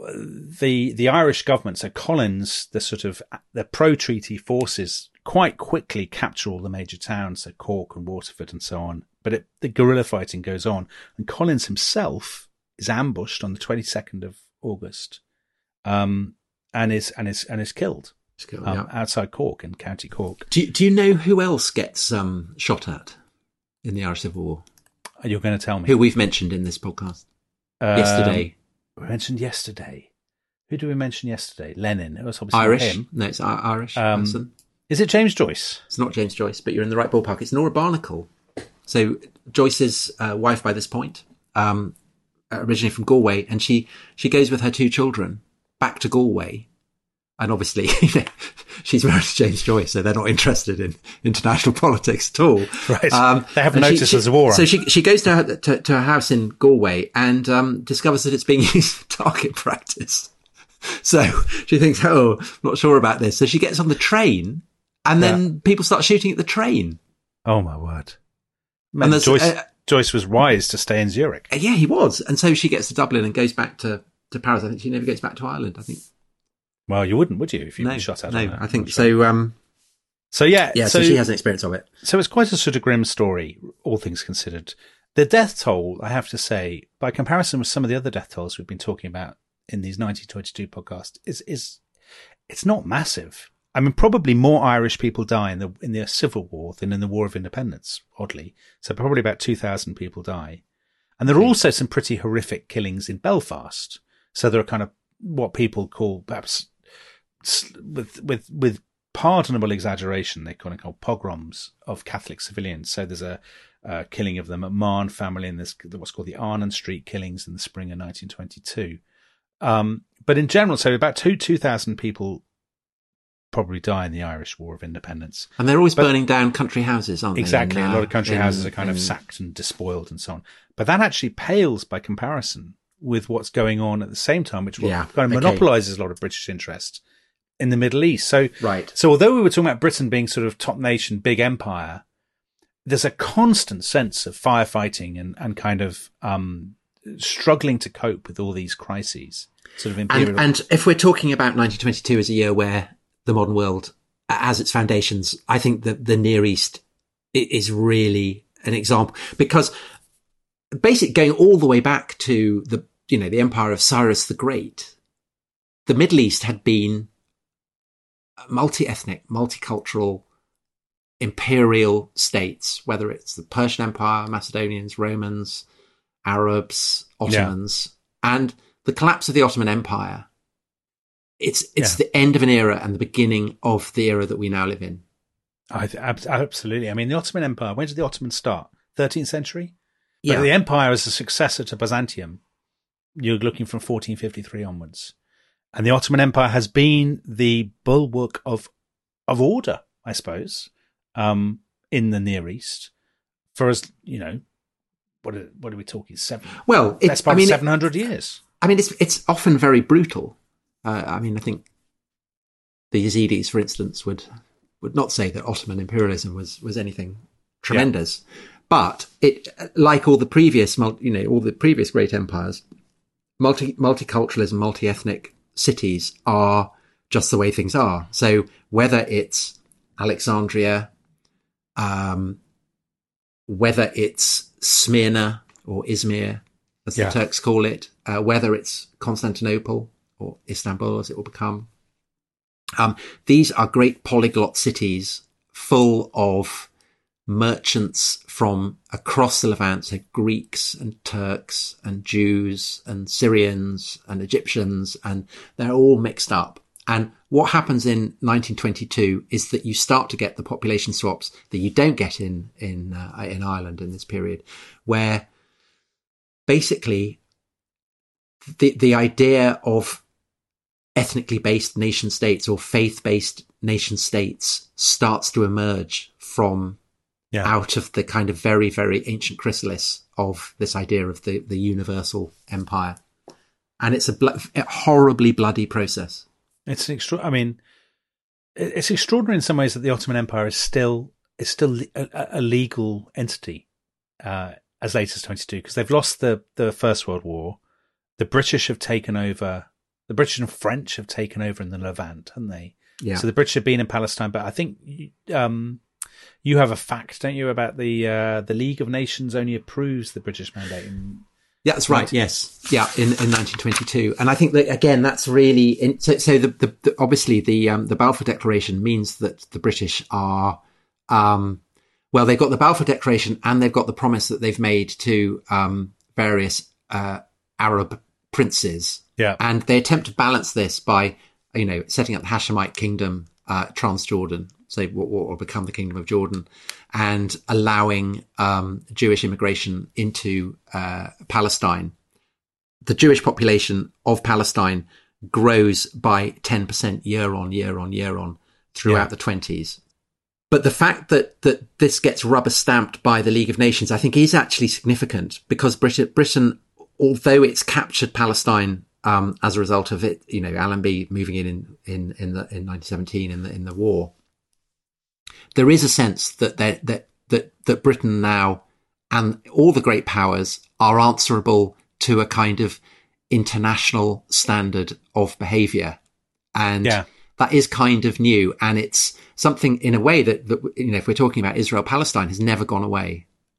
the Irish government, so Collins, the pro-treaty forces quite quickly capture all the major towns, so Cork and Waterford and so on. But the guerrilla fighting goes on, and Collins himself is ambushed on the 22nd of August, and is killed. Outside Cork in County Cork. Do you know who else gets shot at in the Irish Civil War? You're going to tell me. Who we've mentioned in this podcast yesterday. We mentioned yesterday. Who did we mention yesterday? Lenin. It was obviously Irish. him. No, it's Irish person. Is it James Joyce? It's not James Joyce, but you're in the right ballpark. It's Nora Barnacle. So Joyce's wife by this point, originally from Galway, and she goes with her two children back to Galway. And obviously, she's married to James Joyce, so they're not interested in international politics at all. Right. They haven't noticed there's a war on. So she goes to her house in Galway and discovers that it's being used for target practice. So she thinks, I'm not sure about this. So she gets on the train, and then people start shooting at the train. Oh, my word. Man, Joyce was wise to stay in Zurich. Yeah, he was. And so she gets to Dublin and goes back to Paris. I think she never goes back to Ireland, I think. Well, you wouldn't, would you, if you were shot at? No, I think so. So she has an experience of it. So it's quite a sort of grim story, all things considered. The death toll, I have to say, by comparison with some of the other death tolls we've been talking about in these 1922 podcasts, it's not massive. I mean, probably more Irish people die in the Civil War than in the War of Independence, oddly. So probably about 2,000 people die. And there are also some pretty horrific killings in Belfast. So there are kind of what people call, perhaps with pardonable exaggeration, they kind of call pogroms of Catholic civilians. So there's a killing of the McMahon family, and there's what's called the Arnon Street killings in the spring of 1922. But in general, so about 2,000 people probably die in the Irish War of Independence. And they're always burning down country houses, aren't they? Exactly. A lot of country houses are kind of sacked and despoiled and so on. But that actually pales by comparison with what's going on at the same time, which kind of monopolizes a lot of British interest in the Middle East. So although we were talking about Britain being sort of top nation, big empire, there's a constant sense of firefighting and kind of struggling to cope with all these crises. Sort of imperial. And if we're talking about 1922 as a year where the modern world as its foundations, I think that the Near East is really an example, because basically going all the way back to the empire of Cyrus the Great, the Middle East had been multi-ethnic, multicultural, imperial states, whether it's the Persian Empire, Macedonians, Romans, Arabs, Ottomans, and the collapse of the Ottoman Empire. It's the end of an era and the beginning of the era that we now live in. Absolutely. I mean, the Ottoman Empire, when did the Ottomans start? 13th century? Yeah. But the empire is a successor to Byzantium. You're looking from 1453 onwards. And the Ottoman Empire has been the bulwark of order, I suppose, in the Near East for us, what are we talking? That's probably 700 years. I mean, it's often very brutal. I think the Yazidis, for instance, would not say that Ottoman imperialism was anything tremendous, but it, like all the previous, great empires, multiculturalism, multi-ethnic cities are just the way things are. So whether it's Alexandria, whether it's Smyrna or Izmir, as the Turks call it, whether it's Constantinople or Istanbul, as it will become. These are great polyglot cities full of merchants from across the Levant, so Greeks and Turks and Jews and Syrians and Egyptians, and they're all mixed up. And what happens in 1922 is that you start to get the population swaps that you don't get in Ireland in this period, where basically the idea of ethnically based nation states or faith-based nation states starts to emerge from out of the kind of very, very ancient chrysalis of this idea of the universal empire. And it's a horribly bloody process. It's it's extraordinary in some ways that the Ottoman Empire is still a legal entity as late as 22, because they've lost the First World War. The British have taken over. The British and French have taken over in the Levant, haven't they? Yeah. So the British have been in Palestine, but I think you have a fact, don't you, about the League of Nations only approves the British mandate. Yeah, that's right. Yes, in 1922, and I think that again, that's really the obviously the Balfour Declaration means that the British are they've got the Balfour Declaration and they've got the promise that they've made to various Arab princes. Yeah. And they attempt to balance this by, setting up the Hashemite kingdom, Transjordan, so what will become the Kingdom of Jordan, and allowing Jewish immigration into Palestine. The Jewish population of Palestine grows by 10% year on throughout the 20s. But the fact that this gets rubber stamped by the League of Nations, I think, is actually significant, because Britain, although it's captured Palestine as a result of it, Allenby moving in 1917 in the war, there is a sense that Britain now and all the great powers are answerable to a kind of international standard of behaviour, and that is kind of new, and it's something in a way that if we're talking about Israel, Palestine has never gone away.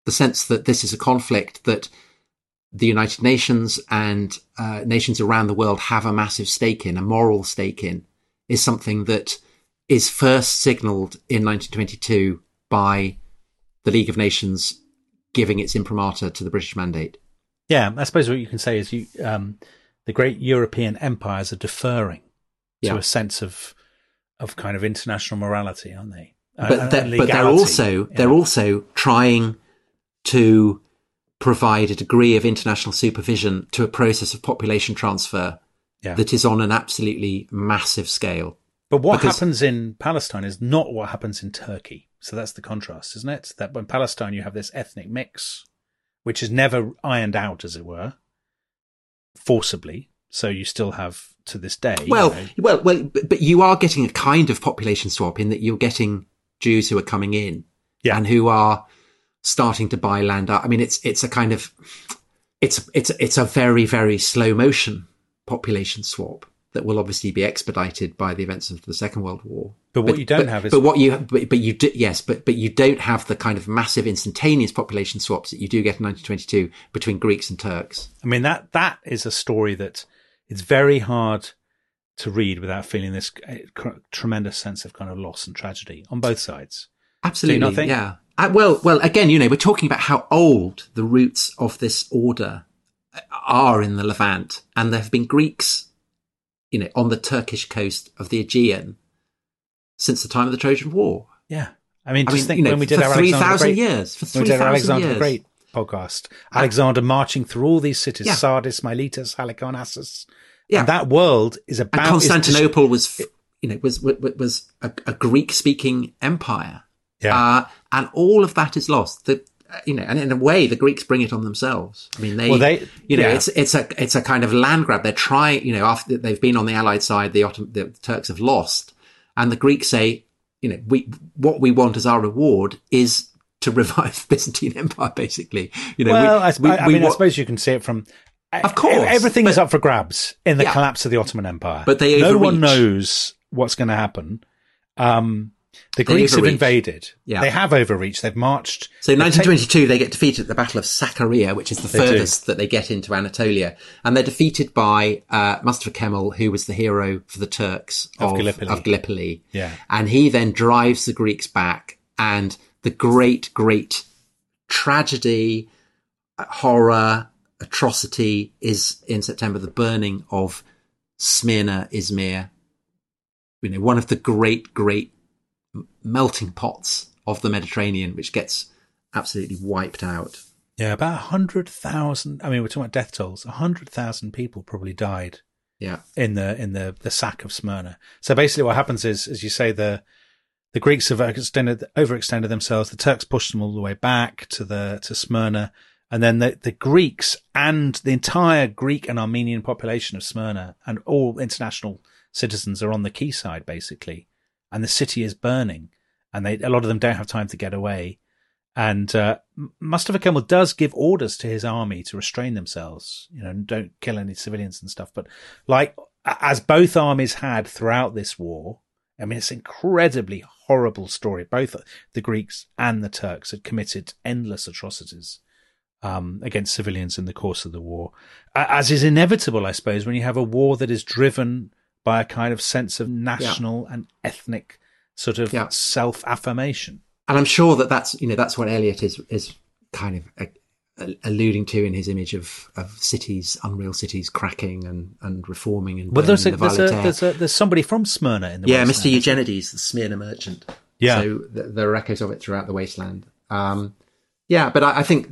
the sense that this is a conflict that the United Nations and nations around the world have a massive stake in, a moral stake in, is something that is first signalled in 1922 by the League of Nations giving its imprimatur to the British mandate. Yeah, I suppose what you can say is the great European empires are deferring to a sense of kind of international morality, aren't they? But they're also trying to provide a degree of international supervision to a process of population transfer that is on an absolutely massive scale. But what happens in Palestine is not what happens in Turkey. So that's the contrast, isn't it? That in Palestine you have this ethnic mix, which is never ironed out, as it were, forcibly. So you still have to this day. But you are getting a kind of population swap in that you're getting Jews who are coming in and who are starting to buy land up. I mean, it's a kind of it's a very, very slow motion population swap that will obviously be expedited by the events of the Second World War. But what you don't have is you don't have the kind of massive instantaneous population swaps that you do get in 1922 between Greeks and Turks. I mean, that is a story that it's very hard to read without feeling this tremendous sense of kind of loss and tragedy on both sides. Absolutely, do you not think? Yeah. Well, again, we're talking about how old the roots of this order are in the Levant, and there have been Greeks, on the Turkish coast of the Aegean since the time of the Trojan War. Yeah. I mean, think when we did our 3,000 years. For 3,000 years. The Great podcast, Alexander marching through all these cities, Sardis, Miletus, Halicarnassus. Yeah. And that world is about... And Constantinople was a Greek-speaking empire. Yeah. And all of that is lost. And in a way, the Greeks bring it on themselves. I mean, it's a kind of land grab. They're trying, after they've been on the Allied side, the Turks have lost, and the Greeks say, what we want as our reward is to revive the Byzantine Empire, basically. I suppose you can see it from. Of course, everything is up for grabs in the collapse of the Ottoman Empire. But no one knows what's going to happen. The Greeks have invaded. Yeah. They have overreached. They've marched. So in 1922, they get defeated at the Battle of Sakarya, which is the furthest that they get into Anatolia. And they're defeated by Mustafa Kemal, who was the hero for the Turks of Gallipoli. Yeah. And he then drives the Greeks back. And the great, great tragedy, horror, atrocity is in September, the burning of Smyrna, Izmir. One of the great, great melting pots of the Mediterranean, which gets absolutely wiped out. Yeah, about 100,000. I mean, we're talking about death tolls. 100,000 people probably died. Yeah, in the sack of Smyrna. So basically, what happens is, as you say, the Greeks have overextended themselves. The Turks pushed them all the way back to Smyrna, and then the Greeks and the entire Greek and Armenian population of Smyrna and all international citizens are on the quayside, basically. And the city is burning, and a lot of them don't have time to get away. And Mustafa Kemal does give orders to his army to restrain themselves, and don't kill any civilians and stuff. But as both armies had throughout this war, I mean, it's an incredibly horrible story. Both the Greeks and the Turks had committed endless atrocities against civilians in the course of the war, as is inevitable, I suppose, when you have a war that is driven by a kind of sense of national and ethnic sort of self-affirmation. And I'm sure that's what Eliot is kind of alluding to in his image of cities, unreal cities cracking and reforming. And there's somebody from Smyrna in the Mr. Eugenides, the Smyrna merchant. Yeah. So there are echoes of it throughout the wasteland. But I think,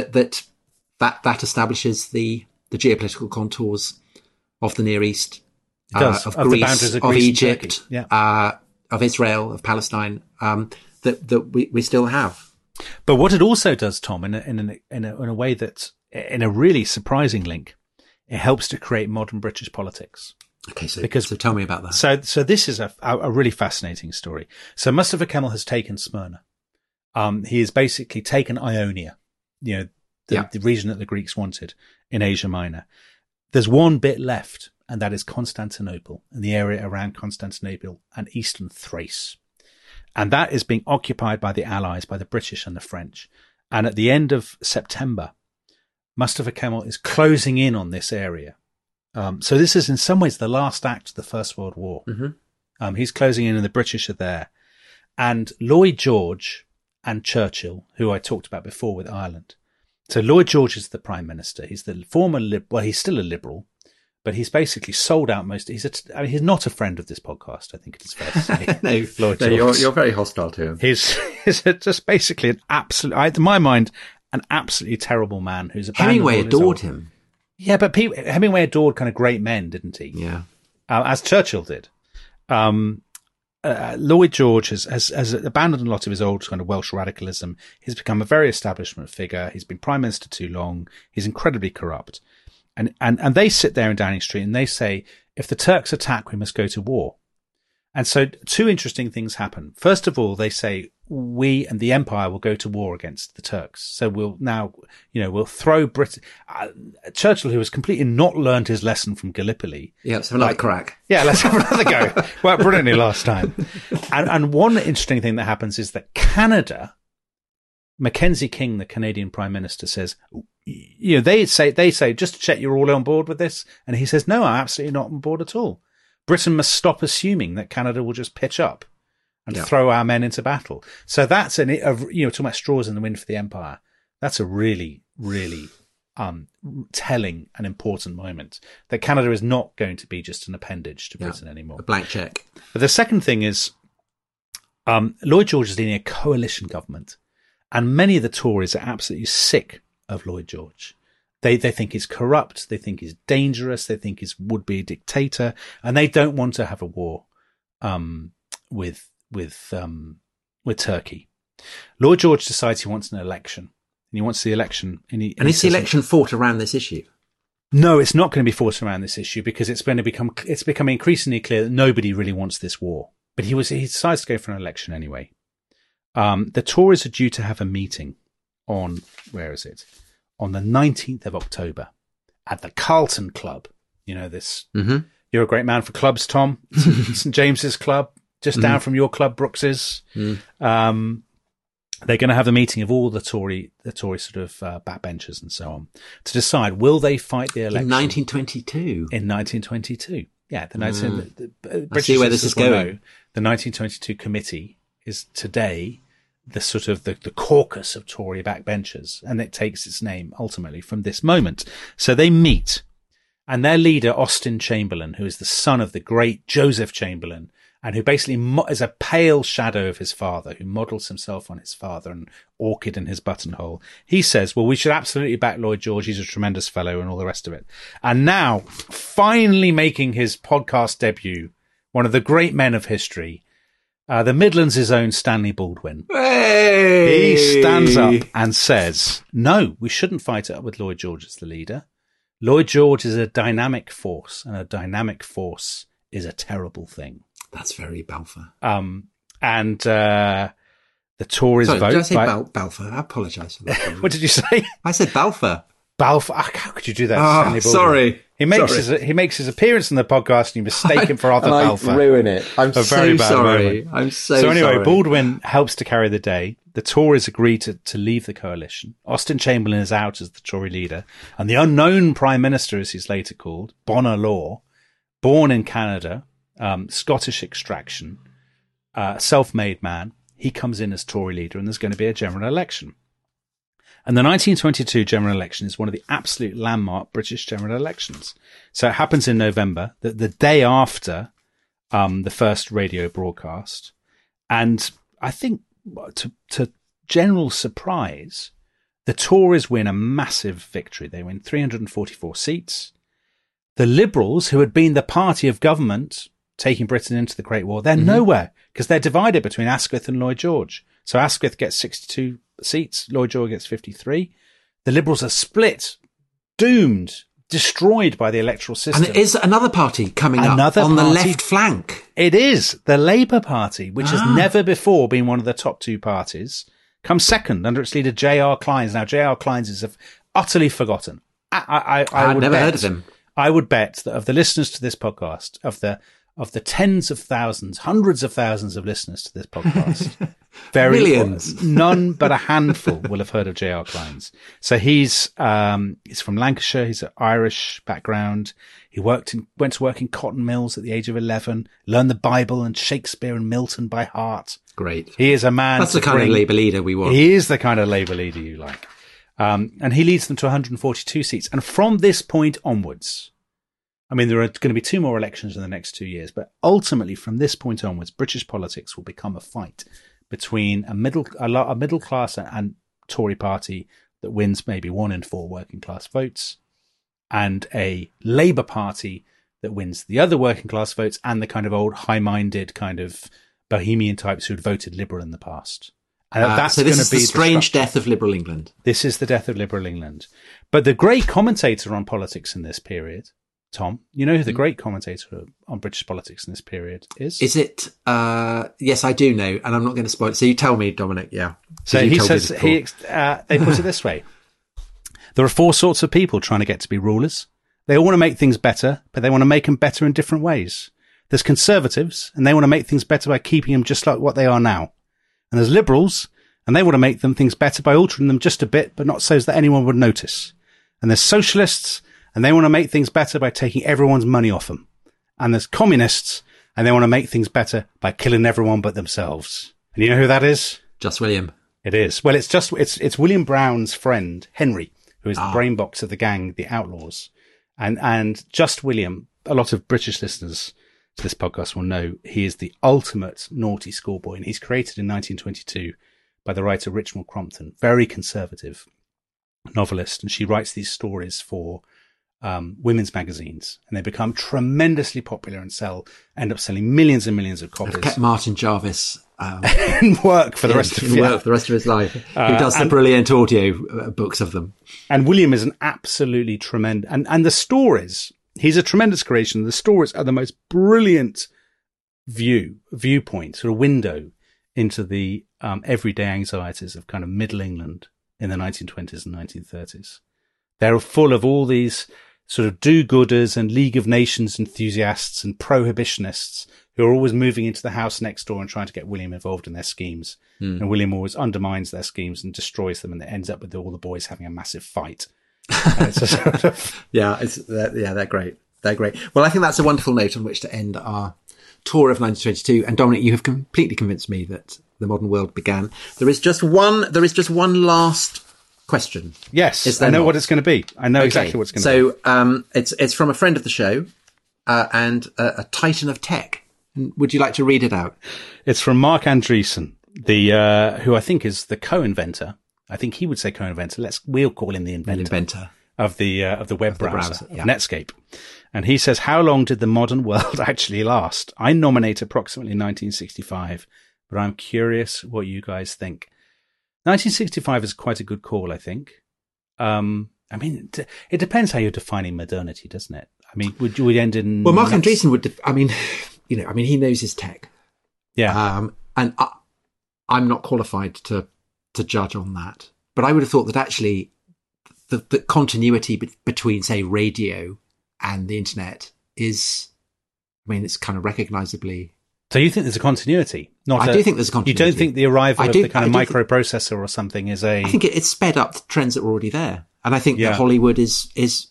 that establishes the geopolitical contours of the Near East. Of Greece, of Egypt, of Israel, of Palestine, that we still have. But what it also does, Tom, in a way that, in a really surprising link, it helps to create modern British politics. Okay, so tell me about that. So this is a really fascinating story. So Mustafa Kemal has taken Smyrna. He has basically taken Ionia, the region that the Greeks wanted in Asia Minor. There's one bit left, and that is Constantinople and the area around Constantinople and eastern Thrace. And that is being occupied by the Allies, by the British and the French. And at the end of September, Mustafa Kemal is closing in on this area. So this is in some ways the last act of the First World War. Mm-hmm. He's closing in and the British are there. And Lloyd George and Churchill, who I talked about before with Ireland. So Lloyd George is the Prime Minister. He's the former he's still a Liberal, but he's basically sold out most. He's not a friend of this podcast, I think it is fair to say. No, Lloyd George. you're very hostile to him. He's just basically an absolute, in my mind, an absolutely terrible man who's Hemingway adored him. Yeah, but Hemingway adored kind of great men, didn't he? Yeah. As Churchill did. Lloyd George has abandoned a lot of his old kind of Welsh radicalism. He's become a very establishment figure. He's been Prime Minister too long. He's incredibly corrupt. And they sit there in Downing Street and they say, if the Turks attack, we must go to war. And so two interesting things happen. First of all, they say, we and the Empire will go to war against the Turks. So we'll now, we'll throw Britain. Churchill, who has completely not learned his lesson from Gallipoli. Yeah, let's have another crack. Yeah, let's have another go. Worked brilliantly last time. And one interesting thing that happens is that Canada, Mackenzie King, the Canadian Prime Minister, says, they say, just to check you're all on board with this. And he says, no, I'm absolutely not on board at all. Britain must stop assuming that Canada will just pitch up and throw our men into battle. So that's talking about straws in the wind for the Empire. That's a really, really telling and important moment that Canada is not going to be just an appendage to Britain anymore. A blank check. But the second thing is Lloyd George is leading a coalition government, and many of the Tories are absolutely sick of Lloyd George. They think he's corrupt. They think he's dangerous. They think he's would-be a dictator, and they don't want to have a war with Turkey. Lloyd George decides he wants an election, and he wants the election. And is the election fought around this issue? No, it's not going to be fought around this issue because it's becoming increasingly clear that nobody really wants this war. But he decides to go for an election anyway. The Tories are due to have a meeting on on the 19th of October at the Carlton Club. This. Mm-hmm. You're a great man for clubs, Tom. St James's Club, just down from your club, Brooks's. Mm. They're going to have the meeting of all the Tory sort of backbenchers and so on to decide, will they fight the election? In 1922. In 1922. Yeah. I see where this is going. The 1922 committee is today the sort of the caucus of Tory backbenchers, and it takes its name ultimately from this moment. So they meet, and their leader, Austin Chamberlain, who is the son of the great Joseph Chamberlain, and who basically is a pale shadow of his father, who models himself on his father and orchid in his buttonhole. He says, well, we should absolutely back Lloyd George. He's a tremendous fellow and all the rest of it. And now, finally making his podcast debut, one of the great men of history, the Midlands' own Stanley Baldwin. Hey! He stands up and says, no, we shouldn't fight it up with Lloyd George as the leader. Lloyd George is a dynamic force, and a dynamic force is a terrible thing. That's very Balfour. And the Tories vote. Did I say Balfour? I apologise for that. What did you say? I said Balfour. Balfour. How could you do that? Oh, sorry. He makes his appearance on the podcast and you mistake him for Arthur Balfour. I ruin it. I'm so sorry. Moment. I'm so anyway, sorry. Baldwin helps to carry the day. The Tories agree to leave the coalition. Austin Chamberlain is out as the Tory leader. And the unknown Prime Minister, as he's later called, Bonar Law, born in Canada, Scottish extraction, self-made man, he comes in as Tory leader and there's going to be a general election. And the 1922 general election is one of the absolute landmark British general elections. So it happens in November, the day after the first radio broadcast. And I think to general surprise, the Tories win a massive victory. They win 344 seats. The Liberals, who had been the party of government taking Britain into the Great War, they're nowhere because they're divided between Asquith and Lloyd George. So Asquith gets 62 seats, Lloyd George gets 53. The Liberals are split, doomed, destroyed by the electoral system. And it is another party coming up on the left flank. It is. The Labour Party, which has never before been one of the top two parties, comes second under its leader J.R. Clines. Now, J.R. Clines is utterly forgotten. I've never heard of him. I would bet that of the listeners to this podcast, of of the tens of thousands, hundreds of thousands of listeners to this podcast, millions, none but a handful will have heard of J.R. Clines. So he's from Lancashire. He's an Irish background. He went to work in cotton mills at the age of 11, learned the Bible and Shakespeare and Milton by heart. Great. He is a man. That's the kind of Labour leader we want. He is the kind of Labour leader you like. And he leads them to 142 seats. And from this point onwards, I mean, there are going to be 2 more elections in the next 2 years, but ultimately from this point onwards, British politics will become a fight between a middle class and Tory party that wins maybe 1 in 4 working class votes, and a Labour Party that wins the other working class votes and the kind of old high-minded kind of bohemian types who had voted Liberal in the past. And that's so this going is to be the strange death of Liberal England. This is the death of Liberal England. But the great commentator on politics in this period, Tom, you know who the great commentator on British politics in this period is? Is it? Yes, I do know, and I'm not going to spoil it. So you tell me, Dominic. Yeah. So he says they put it this way: there are 4 sorts of people trying to get to be rulers. They all want to make things better, but they want to make them better in different ways. There's conservatives, and they want to make things better by keeping them just like what they are now. And there's liberals, and they want to make them things better by altering them just a bit, but not so that anyone would notice. And there's socialists, and they want to make things better by taking everyone's money off them. And there's communists, and they want to make things better by killing everyone but themselves. And you know who that is? Just William. It is. Well, it's William Brown's friend, Henry, who is the brain box of the gang, the Outlaws. And Just William, a lot of British listeners to this podcast will know he is the ultimate naughty schoolboy, and he's created in 1922 by the writer Richmal Crompton, very conservative novelist, and she writes these stories for women's magazines, and they become tremendously popular and end up selling millions and millions of copies. I've kept Martin Jarvis in work for the rest of his life. Who does the brilliant audio books of them? And William is an absolutely tremendous, and the stories. He's a tremendous creation. The stories are the most brilliant viewpoint, sort of window into the everyday anxieties of kind of Middle England in the 1920s and 1930s. They're full of all these sort of do-gooders and League of Nations enthusiasts and prohibitionists who are always moving into the house next door and trying to get William involved in their schemes. And William always undermines their schemes and destroys them, and it ends up with all the boys having a massive fight. It's a sort of they're great. They're great. Well, I think that's a wonderful note on which to end our tour of 1922. And Dominic, you have completely convinced me that the modern world began. There is just one last question. Yes, I know what it's going to be. I know exactly what it's going to be. So it's from a friend of the show and a titan of tech. Would you like to read it out? It's from Mark Andreessen, who I think is the co-inventor. I think he would say co-inventor. We'll call him the inventor of the web browser, of Netscape. And he says, how long did the modern world actually last? I nominate approximately 1965, but I'm curious what you guys think. 1965 is quite a good call, I think. I mean, it depends how you're defining modernity, doesn't it? I mean, would you end in... Well, Mark Andreessen would... he knows his tech. Yeah. And I'm not qualified to judge on that. But I would have thought that actually the continuity between, say, radio and the internet is, it's kind of recognisably... So you think there's a continuity? I do think there's a continuity. You don't think the arrival of the kind of microprocessor or something is a... I think it's sped up the trends that were already there. And I think that Hollywood is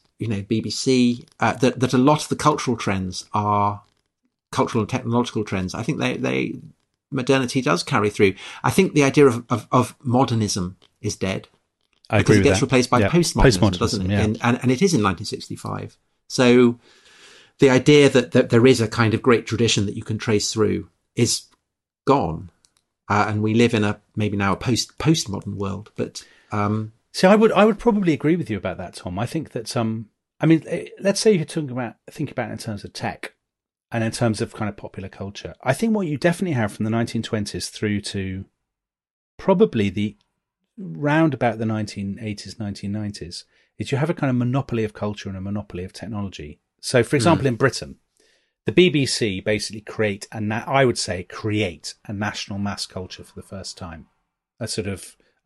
BBC, that a lot of the cultural trends are cultural and technological trends. I think modernity does carry through. I think the idea of modernism is dead. I agree with that. It gets replaced by postmodernism, doesn't it? Yeah. And it is in 1965. So the idea that there is a kind of great tradition that you can trace through is gone. And we live in maybe now a postmodern world. But see, I would probably agree with you about that, Tom. I think that let's say you're think about it in terms of tech and in terms of kind of popular culture. I think what you definitely have from the 1920s through to probably the round about the 1980s, 1990s is you have a kind of monopoly of culture and a monopoly of technology. So, for example, in Britain, the BBC basically create a national mass culture for the first time. A sort of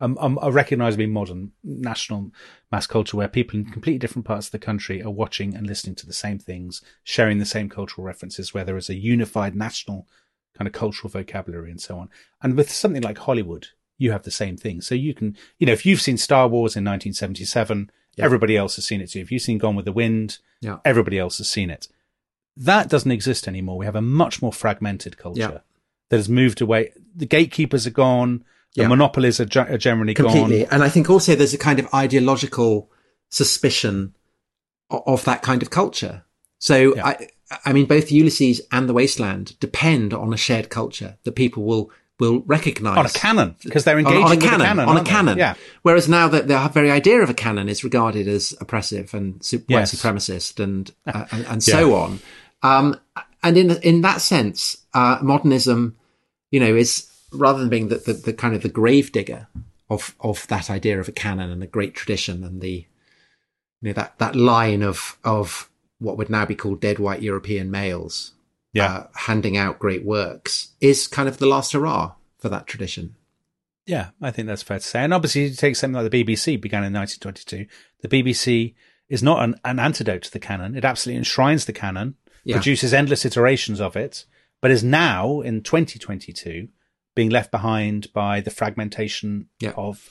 a recognisably modern national mass culture where people in completely different parts of the country are watching and listening to the same things, sharing the same cultural references, where there is a unified national kind of cultural vocabulary and so on. And with something like Hollywood, you have the same thing. So you can, if you've seen Star Wars in 1977, everybody else has seen it too. If you've seen Gone with the Wind, everybody else has seen it. That doesn't exist anymore. We have a much more fragmented culture that has moved away. The gatekeepers are gone. The monopolies are generally completely gone. And I think also there's a kind of ideological suspicion of that kind of culture. So I mean, both Ulysses and The Wasteland depend on a shared culture that people will recognise. On a canon, because they're engaging with a canon. On a canon. Yeah. Whereas now the very idea of a canon is regarded as oppressive and white supremacist and so on. And in that sense, modernism, is rather than being the kind of the grave digger of that idea of a canon and a great tradition and the, that line of what would now be called dead white European males, handing out great works, is kind of the last hurrah for that tradition. Yeah, I think that's fair to say. And obviously, you take something like the BBC, began in 1922. The BBC is not an antidote to the canon. It absolutely enshrines the canon, produces endless iterations of it, but is now, in 2022, being left behind by the fragmentation of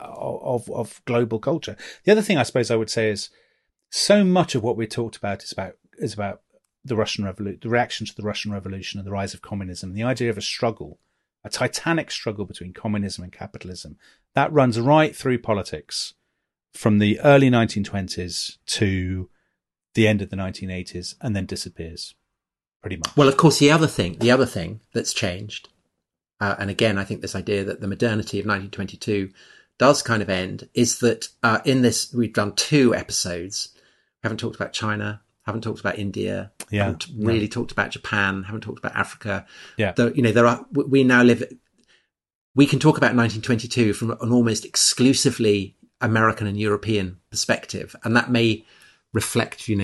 global culture. The other thing I suppose I would say is, so much of what we talked about is about the Russian Revolution, the reaction to the Russian Revolution and the rise of communism, the idea of a struggle, a titanic struggle between communism and capitalism. That runs right through politics from the early 1920s to the end of the 1980s and then disappears pretty much. Well, of course, the other thing that's changed, and again, I think this idea that the modernity of 1922 does kind of end, is that in this, we've done 2 episodes. We haven't talked about China, haven't talked about India, haven't really talked about Japan, haven't talked about Africa. Yeah. We can talk about 1922 from an almost exclusively American and European perspective, and that may reflect, the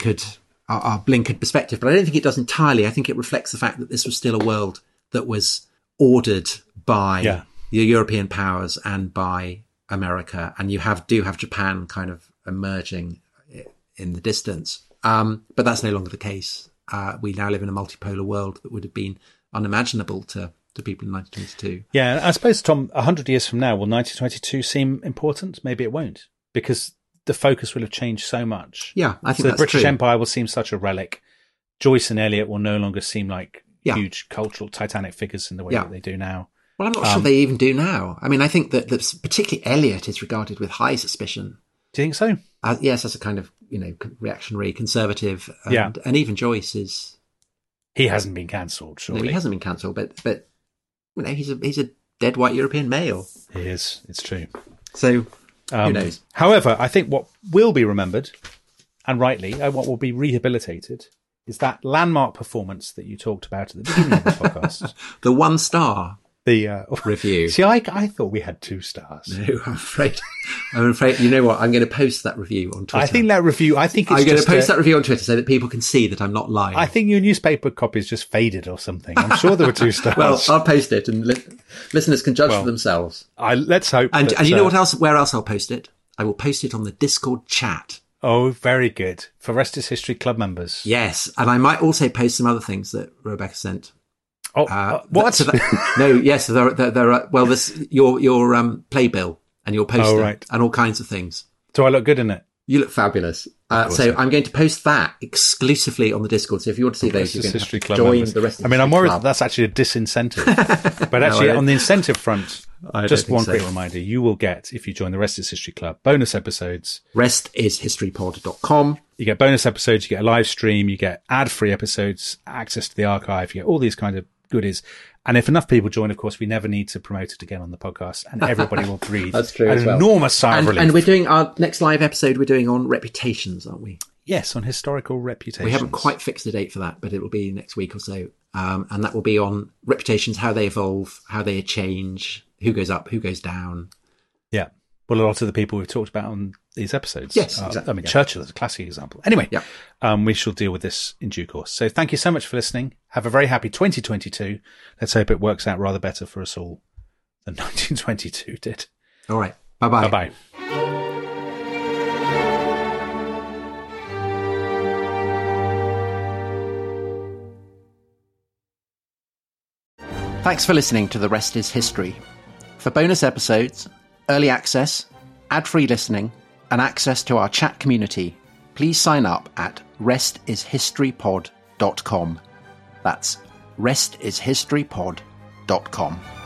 our blinkered perspective, but I don't think it does entirely. I think it reflects the fact that this was still a world that was ordered by the European powers and by America, and you do have Japan kind of emerging in the distance. But that's no longer the case. We now live in a multipolar world that would have been unimaginable to people in 1922. Yeah, I suppose, Tom, 100 years from now, will 1922 seem important? Maybe it won't, because the focus will have changed so much. Yeah, I think so. The British Empire will seem such a relic. Joyce and Eliot will no longer seem like huge cultural titanic figures in the way that they do now. Well, I'm not sure they even do now. I mean, I think that particularly Eliot is regarded with high suspicion. Do you think so? Yes, as a kind of, reactionary conservative. And even Joyce is... He hasn't been cancelled, surely. No, he hasn't been cancelled, but he's a dead white European male. He is. It's true. So, who knows? However, I think what will be remembered, and rightly, what will be rehabilitated, is that landmark performance that you talked about at the beginning of the podcast. The 1-star review. See, I thought we had 2 stars. No, I'm afraid. You know what? I'm going to post that review on Twitter. I'm going to post that review on Twitter so that people can see that I'm not lying. I think your newspaper copy is just faded or something. I'm sure there were 2 stars. Well, I'll post it and listeners can judge for themselves. Let's hope. And you know what else? Where else I'll post it? I will post it on the Discord chat. Oh, very good. For Rest is History Club members. Yes. And I might also post some other things that Rebecca sent. Oh, what? No, yes. There are, well, your playbill and your poster and all kinds of things. Do I look good in it? You look fabulous. So I'm going to post that exclusively on the Discord. So if you want to see those, you're going to have to join the Rest. I'm worried that that's actually a disincentive. But actually, on the incentive front, just one quick reminder: you will get, if you join the Rest is History Club, bonus episodes. restishistorypod.com. You get bonus episodes. You get a live stream. You get ad-free episodes, access to the archive. You get all these kind of goodies. And if enough people join, of course, we never need to promote it again on the podcast, and everybody will breathe. That's true. An enormous sigh of relief. And we're doing our next live episode. We're doing on reputations, aren't we? Yes, on historical reputations. We haven't quite fixed a date for that, but it will be next week or so. And that will be on reputations, how they evolve, how they change, who goes up, who goes down. Yeah. Well, a lot of the people we've talked about on these episodes. Yes, exactly. I mean, Churchill is a classic example. Anyway, we shall deal with this in due course. So thank you so much for listening. Have a very happy 2022. Let's hope it works out rather better for us all than 1922 did. All right. Bye-bye. Bye-bye. Thanks for listening to The Rest is History. For bonus episodes, early access, ad-free listening, and access to our chat community, please sign up at restishistorypod.com. That's restishistorypod.com.